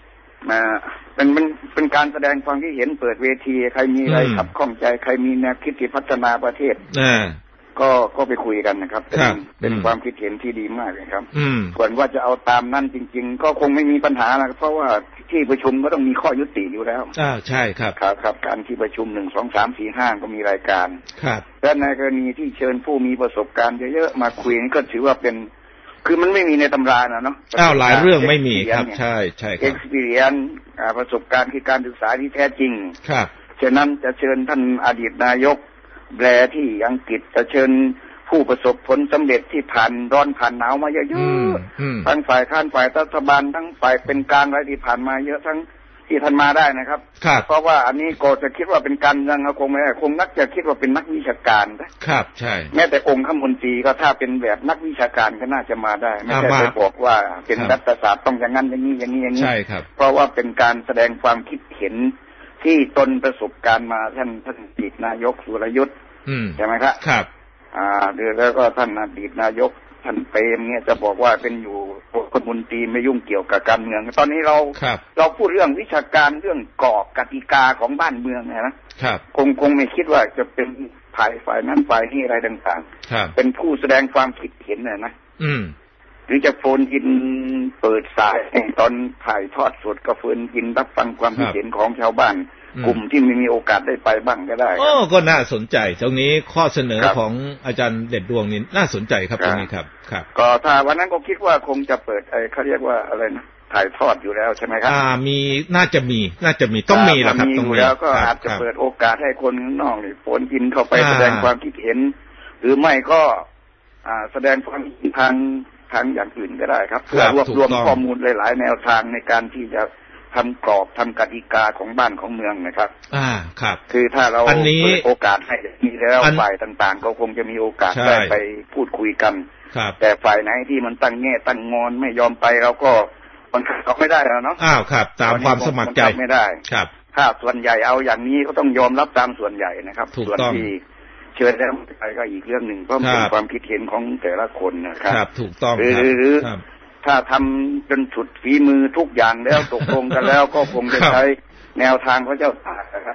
เป็นการแสดงความคิดเห็นเปิดเวทีใครมีอะไรขับข้องใจใครมีแนวคิดที่พัฒนาประเทศก็ไปคุยกันนะครับเป็นความคิดเห็นที่ดีมากเลยครับส่วนว่าจะเอาตามนั่นจริงๆก็คงไม่มีปัญหานะเพราะว่าที่ประชุมก็ต้องมีข้อยุติอยู่แล้วใช่ครับครับการที่ประชุม1 2 3 4 5ก็มีรายการครับและในกรณีที่เชิญผู้มีประสบการณ์เยอะๆมาคุยนี่ก็ถือว่าเป็นคือมันไม่มีในตำรานะเนาะหลายเรื่องไม่มีครับใช่ครับ experience ประสบการณ์คือการศึกษาที่แท้จริงครับฉะนั้นจะเชิญท่านอดีตนายกแบรที่อังกฤษจะเชิญผู้ประสบผลสำเร็จที่ผ่านร้อนผ่านหนาวมาเยอะๆทั้งฝ่ายค้านฝ่ายรัฐบาลทั้งฝ่ายเป็นกลางอะไรที่ผ่านมาเยอะทั้งที่ท่านมาได้นะครับเพราะว่าอันนี้ก็จะคิดว่าเป็นการเมืองคงไม่ได้คงนักจะคิดว่าเป็นนักวิชาการนะครับใช่แม้แต่องค์ข้ามนตรีก็ถ้าเป็นแบบนักวิชาการก็น่าจะมาได้ไม่ใช่ไปบอกว่าเป็นรัฐศาสตร์ต้องอย่างนั้นอย่างนี้ใช่ครับเพราะว่าเป็นการแสดงความคิดเห็นที่ตนประสบการณ์มาท่านอดีตนายกสุรยุทธใช่ไหมครับครับแล้วก็ท่านอดีตนายกท่านเปรมเนี่ยจะบอกว่าเป็นอยู่คนมนตรีไม่ยุ่งเกี่ยวกับการเมืองตอนนี้เราพูดเรื่องวิชาการเรื่องกรอบกติกาของบ้านเมืองนะครับคงไม่คิดว่าจะเป็นฝ่ายนั้นฝ่ายนี้อะไรต่างๆเป็นผู้แสดงความคิดเห็นนะหรือจะโฟนกินเปิดสายตอนถ่ายทอดสดก็โฟนกินรับฟังความคิดเห็นของชาวบ้านกลุ่มที่ไม่มีโอกาสได้ไปบ้างก็ได้ก็น่าสนใจตรงนี้ข้อเสนอของอาจารย์เด็ดดวงนี้น่าสนใจครับตรงนี้ครับก็ถ้าวันนั้นก็คิดว่าคงจะเปิดเขาเรียกว่าอะไรนะถ่ายทอดอยู่แล้วใช่ไหมครับมีน่าจะมีต้องมีแหละครับตรงนี้แล้วก็อาจจะเปิดโอกาสให้คนนอกนี่โฟนกินเข้าไปแสดงความคิดเห็นหรือไม่ก็แสดงความคิดทางอย่างอื่นก็ได้ครับเพื่อรวบรวมข้อมูลหลายๆแนวทางในการที่จะทำกรอบทำกติกาของบ้านของเมืองนะครับครับคือถ้าเราเปิดโอกาสให้มีแล้วฝ่ายต่างๆก็คงจะมีโอกาสได้ไปพูดคุยกันแต่ฝ่ายไหนที่มันตั้งแง่ตั้งงอนไม่ยอมไปเราก็บังคับเขาไม่ได้แล้วเนาะครับตามความสมัครใจไม่ได้ครับถ้าส่วนใหญ่เอาอย่างนี้ก็ต้องยอมรับตามส่วนใหญ่นะครับส่วนที่เชิญแล้วไปก็อีกเรื่องหนึ่งเพราะเป็นความคิดเห็นของแต่ละคนนะครับถูกต้องหรือถ้าทำจนสุดฝีมือทุกอย่างแล้วตกลงกันแล้วก็คงจะใช้แนวทางพระเจ้าตากนะครับ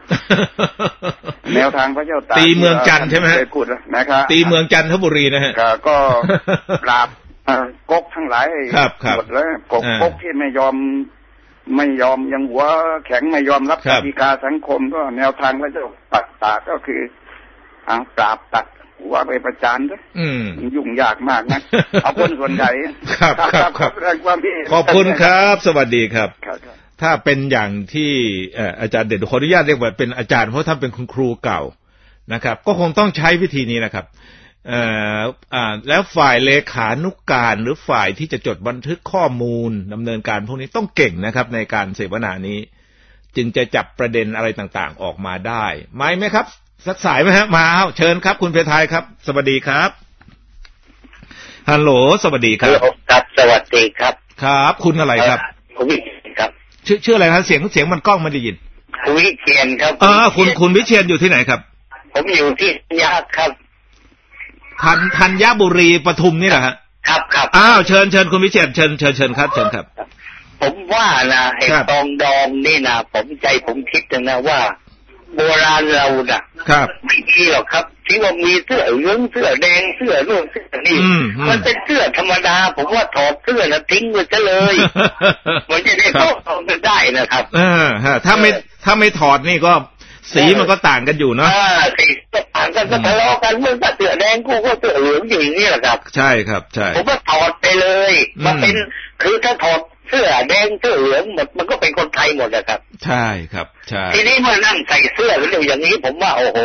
แนวทางพระเจ้าตากตีเมืองจันทร์ใช่ไหมเคยพูดนะครับตีเมืองจันทบุรีนะฮะก็ปราบก๊กทั้งหลายหมดแล้วก๊กที่ไม่ยอมยังหัวแข็งไม่ยอมรับกติกาสังคมก็แนวทางพระเจ้าตากก็คือปราบตัดหัวไปประจานด้วยยุ่งยากมากนะเอาคนส่วนใหญ่ครับขอบคุณครับสวัสดีครับถ้าเป็นอย่างที่อาจารย์เด่นขออนุญาตเรียกว่าเป็นอาจารย์เพราะท่านเป็นคุณครูเก่านะครับก็คงต้องใช้วิธีนี้นะครับแล้วฝ่ายเลขานุการหรือฝ่ายที่จะจดบันทึกข้อมูลดำเนินการพวกนี้ต้องเก่งนะครับในการเสวนานี้จึงจะจับประเด็นอะไรต่างๆออกมาได้ไหมครับสักสายไหมฮะมาเชิญครับคุณเพทายครับสวัสดีครับฮัลโหลสวัสดีครับครับสวัสดีครับครับคุณอะไรครับคุณวิเชียนครับชื่ออะไรครับเสียงมันกล้องไม่ได้ยินคุณวิเชียนครับคุณวิเชียนอยู่ที่ไหนครับผมอยู่ที่ยะครับธัญบุรีปทุมนี่แหละฮะครับเชิญคุณวิเชียนเชิญครับผมว่านะไอ้ตองดองนี่นะผมคิดนะว่าโบราณเรานะไม่ดีหรอกครับที่ว่ามีเสื้อเหลืองเสื้อแดงเสื้อนู่นเสื้อนี่มันเป็นเสื้อธรรมดาผมว่าถอดเสื้อแล้วทิ้งไปซะเลยมันจะได้เข้ากันได้นะครับถ้าไม่ถอดนี่ก็สีมันก็ต่างกันอยู่เนาะสีต่างกันก็ทะเลาะกันเมื่อเสื้อแดงกูก็เสื้อเหลืองอย่างนี้แหละครับใช่ครับใช่ผมว่าถอดไปเลยมันเป็นคือถ้าถอดเสื้อแดงเสื้อเหลืองหมดมันก็เป็นคนไทยหมดนะครับใช่ครับใช่ทีนี้เมื่อนั่งใส่เสื้อเป็นอย่างนี้ผมว่าโอ้โห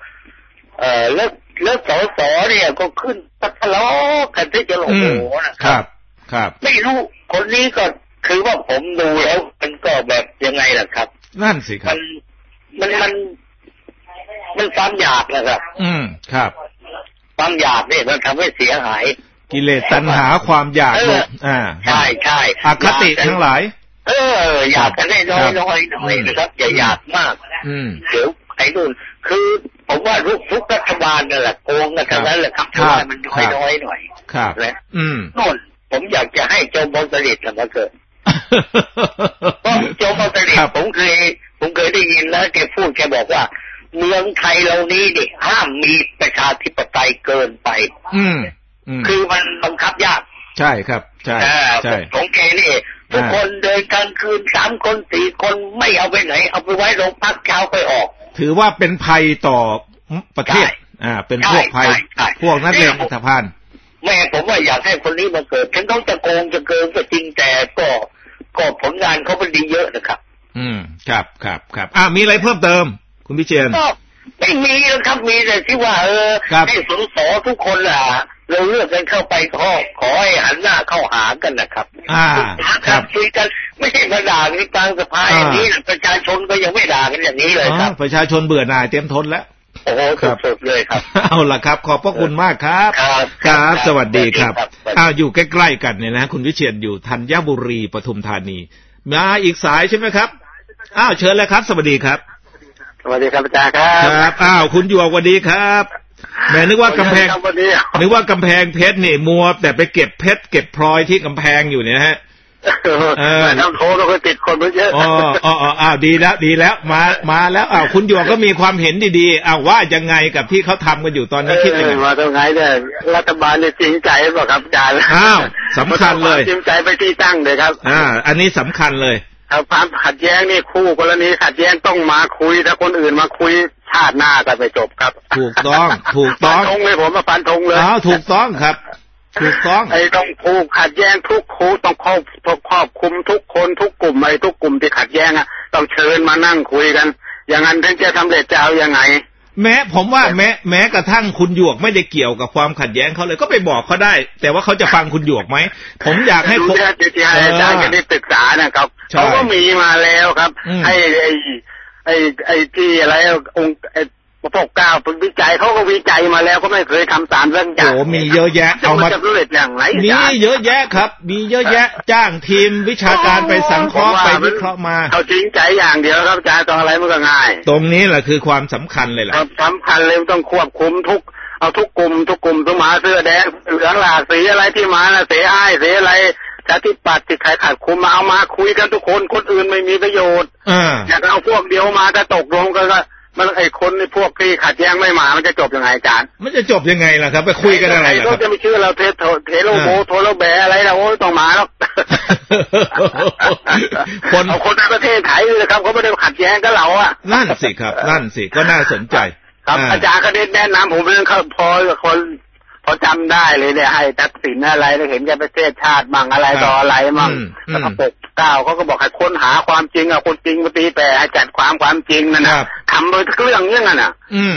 แล้วสสเนี่ยก็ขึ้นทะเลาะกันที่จะโอ้โหนะครับไม่รู้คนนี้ก็คือว่าผมดูแล้วมันก็แบบยังไงล่ะครับนั่นสิครับมันความอยากนะครับครับความอยากเนี่ยมันทำให้เสียหายกิเลสตัณหาความอยากใช่อคติทั้งหลายอยากกันได้น้อยนะครับอย่าอยากมากเดี๋ยวไอ้นู่นคือผมว่าทุกรัฐบาลนั่นแหละโกงกันทั้งนั้นแหละครับถ้ามันน้อยหน่อยนะนู่นผมอยากจะให้โจมบอลสลิดมาเกิดเพราะโจมบอลสลิดผมเคยได้ยินแล้วแกพูดแกบอกว่าเมืองไทยเรานี้ดิห้ามมีประชาธิปไตยเกินไปคือมันบังคับยากใช่ครับใช่ของแกนี่ทุกคนเดินกลางคืน3 คน 4 คนไม่เอาไปไหนเอาไปไว้โรงพักเช้าไปออกถือว่าเป็นภัยต่อประเทศเป็นพวกภัยพวกนักเลงอัฐพาลแม่ผมว่าอยากให้คนนี้มาเกิดถึงต้องจะโกงจะเกินก็จริงแต่ก็ผลงานเขาเป็นดีเยอะนะครับครับมีอะไรเพิ่มเติมคุณพิเชษก็ไม่มีแล้วครับมีแต่ที่ว่าให้สสทุกคนล่ะเราเลือกกันเข้าไปขอให้หันหน้าเข้าหากันนะครับคุยกันไม่ใช่มาด่ากันกลางสภาอย่างนี้ประชาชนก็ยังไม่ด่ากันอย่างนี้เลยครับประชาชนเบื่อหน่ายเต็มทนแล้วโอ้โหสุดเลยครับเอาล่ะครับขอบพระคุณมากครับครับสวัสดีครับอยู่ใกล้ๆกันเนี่ยนะคุณวิเชียรอยู่ธัญบุรีปทุมธานีมาอีกสายใช่ไหมครับเชิญเลยครับสวัสดีครับสวัสดีครับอาจารย์ครับคุณอยู่สวัสดีครับแม่นึกว่ากำแพงเพชรนี่มัวแต่ไปเก็บเพชรเก็บพลอยที่กำแพงอยู่เนี่ยฮะน้ำโทเราก็ติดคนเยอะดีแล้วมาแล้วคุณอยู่ก็มีความเห็นดีๆว่ายังไงกับที่เขาทำกันอยู่ตอนนี้คิดยังไงว่าตรงไหนเนี่ยรัฐบาลเนี่ยจริงใจหรือเปล่าครับอาจารย์สำคัญเลยจริงใจไปที่ตั้งเลยครับอันนี้สำคัญเลยความขัดแย้งนี่คู่กรณีขัดแย้งต้องมาคุยถ้าคนอื่นมาคุยชาติหน้าก็ไปจบครับถูกต้องฟันธงเลยผมมาฟันธงเลยถูกต้องครับถูกต้องต้องผูกขัดแย้งทุกคู่ต้องครอบคุมทุกคนทุกกลุ่มทุกกลุ่มที่ขัดแย้งต้องเชิญมานั่งคุยกันอย่างนั้นถึงจะสำเร็จจะเอายังไงผมว่าแม้กระทั่งคุณหยวกไม่ได้เกี่ยวกับความขัดแย้งเขาเลยก็ไปบอกเขาได้แต่ว่าเขาจะฟังคุณหยวกไหมผมอยากให้ผมที่อาจารย์ได้ศึกษานะครับเขาก็มีมาแล้วครับให้ที่อะไรองค์พวกก้าววิจัยเขาก็วิจัยมาแล้วก็ไม่เคยทำตามเรื่องอย่างมีเยอะแยะเอามาจะสำเร็จอย่างไรมีเยอะแยะครับมีเยอะแยะจ้างทีมวิชาการไปสังเคราะห์ไปวิเคราะห์มาเขาจริงใจอย่างเดียวครับอาจารย์ตอนอะไรมันก็ง่ายตรงนี้แหละคือความสำคัญเลยแหละสำคัญเลยต้องควบคุมทุกกลุ่มทุกหมาเสื้อแดงเหลืองหลากสีอะไรที่มาเสียอ้ายเสียอะไรชาธิปัตย์ที่ใครขาดคุมมาเอามาคุยกันทุกคนคนอื่นไม่มีประโยชน์อยากเอาพวกเดียวมาก็ตกลงกันก็มันไอ้คนในพวกที่ขัดแย้งไม่มามันจะจบยังไงอาจารย์มันจะจบยังไงล่ะครับไปคุยกันอะไรล่ะครับก็จะไม่เชื่อเราเทโลโบโทโลแบอะไรนะโอ้ยต้องมาแล้วคนในประเทศไทยเลยครับเขาไม่ได้ขัดแย้งกับเราอ่ะนั่นสิครับนั่นสิก็น่าสนใจครับอาจารย์ก็ได้แนะนำผมเรื่องเขาพอจำได้เลยเนี่ยให้ตัดสินอะไรแล้วเห็นแก่ประเทศชาติมั่งอะไรต่ออะไรมั่งแล้วก็ปกเก้าเขาก็บอกให้ค้นหาความจริงเอาคนจริงมาตีแปรให้จัดความจริงนั่นนะทำโดยเรื่องนี้น่ะ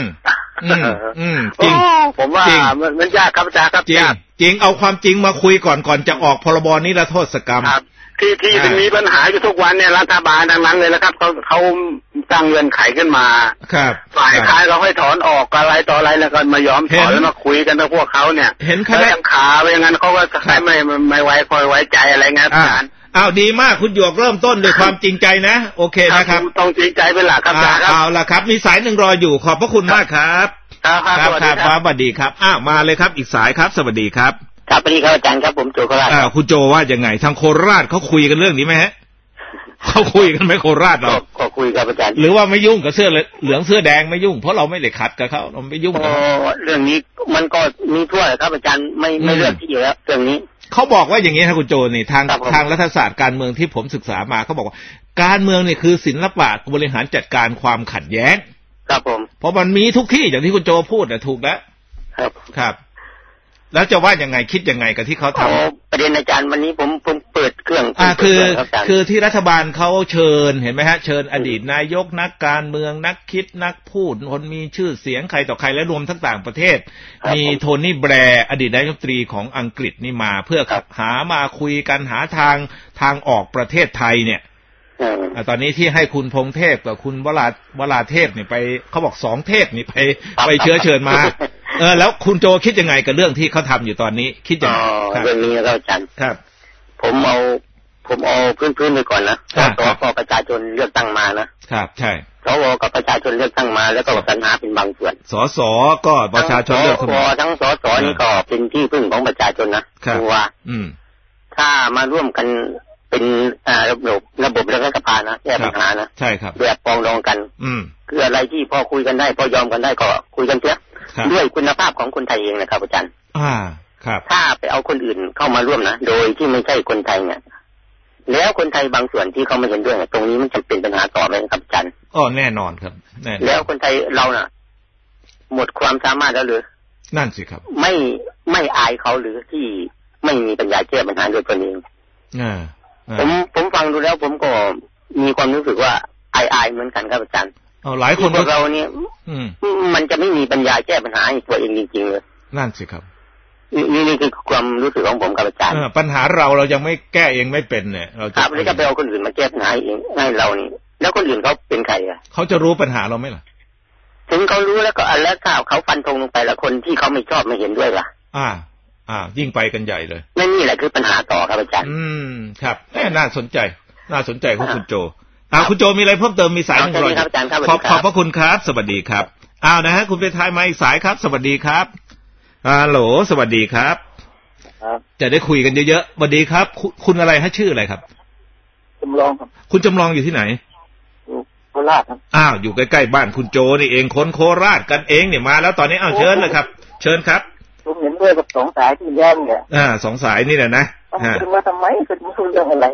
จริงผมว่ามันยากครับอาจารย์ครับจริงเอาความจริงมาคุยก่อนจะออกพรบนิรโทษกรรมที่มันมีปัญหาอยู่ทุกวันเนี่ยรัฐบาลดังนั้นเลยนะครับเขาตั้งเงื่อนไขขึ้นมาฝ่ายค้านเขาให้ถอนออกอะไรต่ออะไรแล้วก็มายอมถอนแล้วมาคุยกันกับพวกเขาเนี่ยเห็นคณะขาไปอย่างนั้นเขาก็ไม่ไว้คอยไว้ใจอะไรเงี้ยอาจารย์อ้าวดีมากคุณหยวกเริ่มต้นด้วยความจริงใจนะโอเคนะครับต้องจริงใจเป็นหลักครับอาจารย์เอาล่ะครับมีสายหนึ่งรออยู่ขอบพระคุณมากครับครับสวัสดีครับอ้าวมาเลยครับอีกสายครับสวัสดีครับครับสวัสดีครับอาจารย์ครับผมโจโคราชคุณโจว่ายังไงทางโคราชเขาคุยกันเรื่องนี้ไหมฮะเขาคุยกันไหมโคราชเราก็คุยกับอาจารย์หรือว่าไม่ยุ่งกับเสื้อเหลืองเสื้อแดงไม่ยุ่งเพราะเราไม่ได้ขัดกับเขาเราไม่ยุ่งเรื่องนี้มันก็มีทั่วเลยครับอาจารย์ไม่เลือกที่อยู่แล้วเรื่องนี้เขาบอกว่าอย่างนี้ครับคุณโจนี่ทางรัฐศาสตร์การเมืองที่ผมศึกษามาเขาบอกว่าการเมืองนี่คือศิลปะบริหารจัดการความขัดแย้งครับผมเพราะมันมีทุกที่อย่างที่คุณโจพูดนะถูกแล้วครับแล้วจะว่ายังไงคิดยังไงกับที่เขาทำประเด็นอาจารย์วันนี้ผมเปิดเครื่องคือที่รัฐบาลเขาเชิญเห็นไหมฮะเชิญอดีตนายกนักการเมืองนักคิดนักพูดคนมีชื่อเสียงใครต่อใครและรวมทั้งต่างประเทศมีโทนี่แบร์อดีตนายกรัฐมนตรีของอังกฤษนี่มาเพื่อหามาคุยกันหาทางออกประเทศไทยเนี่ยตอนนี้ที่ให้คุณพงเทพกับคุณวราเทพเนี่ยไปเขาบอก2เทพนี่ไปเชิญมาแล้วคุณโจคิดยังไงกับเรื่องที่เขาทำอยู่ตอนนี้คิดยังไงเรื่องนี้นะครับอาจารย์ครับผมเอาพื้นไปก่อนนะสสประชาชนเลือกตั้งมานะครับใช่สวกับประชาชนเลือกตั้งมาแล้วก็สรรหาเป็นบางส่วนสสก็ประชาชนเลือกมาทั้งสสนี่ก็เป็นที่พึ่งของประชาชนนะคือว่าถ้ามาร่วมกันเป็นระบบรัฐสภานะแก้ปัญหานะใช่ครับแบบปองดองกันคืออะไรที่พอคุยกันได้พอยอมกันได้ก็คุยกันเถอะด้วยคุณภาพของคนไทยเองนะครับอาจารย์ครับถ้าไปเอาคนอื่นเข้ามาร่วมนะโดยที่ไม่ใช่คนไทยเนี่ยแล้วคนไทยบางส่วนที่เขาไม่เห็นด้วยตรงนี้มันจะเป็นปัญหาต่อไหมครับอาจารย์แน่นอนครับแล้วคนไทยเราน่ะหมดความสามารถแล้วหรือนั่นสิครับไม่อายเขาหรือที่ไม่มีปัญญาแก้ปัญหาด้วยตนเองผมฟังดูแล้วผมก็มีความรู้สึกว่าอายเหมือนกันครับอาจารย์หลายคนเราเนี่ยมันจะไม่มีปัญญาแก้ปัญหาให้ตัวเองจริงๆเลยนั่นสิครับนี่คือความรู้สึกของผมครับอาจารย์ปัญหาเรายังไม่แก้เองไม่เป็นเนี่ยเราจะไม่ได้ไปเอาคนอื่นมาแก้ปัญหาเองให้เรานี่แล้วคนอื่นเขาเป็นใครอ่ะเขาจะรู้ปัญหาเราไหมล่ะถึงเขารู้แล้วก็แล้วเขาฟันธงลงไปแล้วคนที่เขาไม่ชอบไม่เห็นด้วยล่ะยิ่งไปกันใหญ่เลยนี่แหละคือปัญหาต่อครับอาจารย์ครับน่าสนใจของคุณโจคุณโจมีอะไรเพิ่มเติมมีสายหนึ่งรอขอบพระคุณครับสวัสดีครับนะฮะคุณไปทายมาอีกสายครับสวัสดีครับฮัลโหลสวัสดีครับจะได้คุยกันเยอะๆสวัสดีครับคุณอะไรฮะชื่ออะไรครับจำลองครับคุณจำลองอยู่ที่ไหนโคราชครับอยู่ใกล้ๆบ้านคุณโจนี่เองคนโคราชกันเองเนี่ยมาแล้วตอนนี้เชิญเลยครับเชิญครับผมเห็นด้วยกับ2สายที่แย้งเนี่ย 2สายนี่แหละนะคุณมาทำไมคุณมาคุยเรื่องอะไร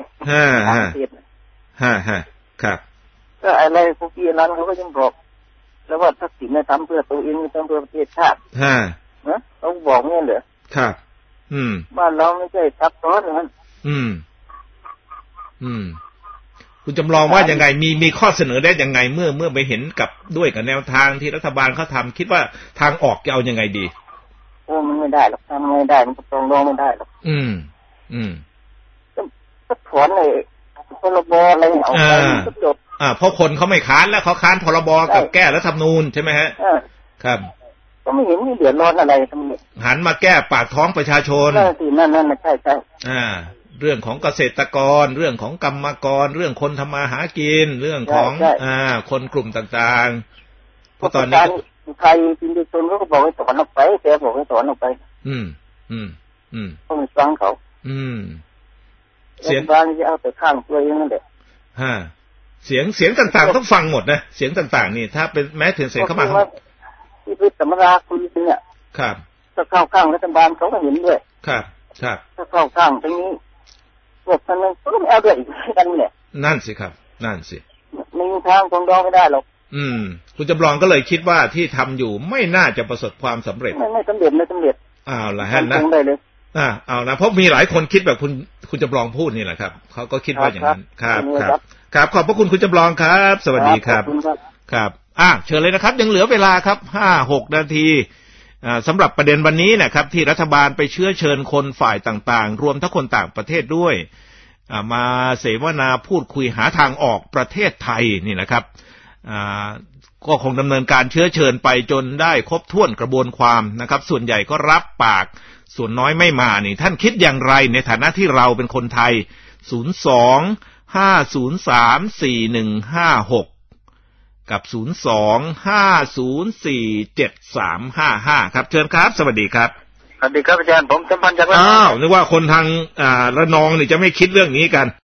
ครับก็อะไรพวกพี่นั้นเขาก็ยังบอกแล้วว่าทักษิณทำเพื่อตัวเองทำเพื่อประเทศชาตินะเขาบอกเนี่ยเหรอครับบ้านเราไม่ใช่ซับซ้อนนะคุณจำลองว่ายังไงมีข้อเสนอได้ยังไงเมื่อไปเห็นกับด้วยกับแนวทางที่รัฐบาลเขาทำคิดว่าทางออกจะเอายังไงดีมันไม่ได้หรอกทำไม่ได้มันตรงลงไม่ได้หรอกก็ถอนเลยพรบอะไรเอาไปก็จบเพราะคนเขาไม่ค้านแล้วเขาค้านพรบกับแก้รัฐธรรมนูญใช่ไหมฮะครับก็ไม่เห็นมีเดือดร้อนอะไรทำไมหันมาแก้ปากท้องประชาชนนั่นใช่เรื่องของเกษตรกรเรื่องของกรรมกรเรื่องคนทำมาหากินเรื่องของคนกลุ่มต่างๆเพราะตอนนี้ใครกินดิชนเขาก็บอกให้ถอนออกไปแกบอกให้ถอนออกไปก็ไม่ฟังเขาเสียงบางจะเอาแต่ข้างตัวเองนั่นแหละเสียงต่างๆต้องฟังหมดนะเสียงต่างๆนี่ถ้าเป็นแม้ถึงเสียงเข้ามาที่พิธรรมราคุยเนี่ยครับถ้าเข้าข้างรัฐบาลเขาก็เห็นด้วยครับถ้าเข้าข้างตรงนี้พวกมันก็ไม่เอาด้วยกันแหละนั่นสิครับนั่นสิไม่มีทางปรองดองไม่ได้หรอกคุณจำลองก็เลยคิดว่าที่ทำอยู่ไม่น่าจะประสบความสำเร็จไม่สำเร็จอ้าวละฮะนะเอานะเพราะมีหลายคนคิดแบบคุณจำลองพูดนี่แหละครับเขาก็คิดว่าอย่างนั้นครับขอบพระคุณคุณจำลองครับสวัสดีครับครับเชิญเลยนะครับยังเหลือเวลาครับ 5-6 นาทีสำหรับประเด็นวันนี้นะครับที่รัฐบาลไปเชิญคนฝ่ายต่างๆรวมทั้งคนต่างประเทศด้วยมาเสวนาพูดคุยหาทางออกประเทศไทยนี่นะครับก็คงดำเนินการเชิญไปจนได้ครบถ้วนกระบวนความนะครับส่วนใหญ่ก็รับปากส่วนน้อยไม่มานี่ท่านคิดอย่างไรในฐานะที่เราเป็นคนไทย02-503-4156กับ02-504-7355ครับเชิญครับสวัสดีครับสวัสดีครับอาจารย์ผมสัมพันธ์จากระนองนึกว่าคนทางระนองนี่จะไม่คิดเรื่องนี้กัน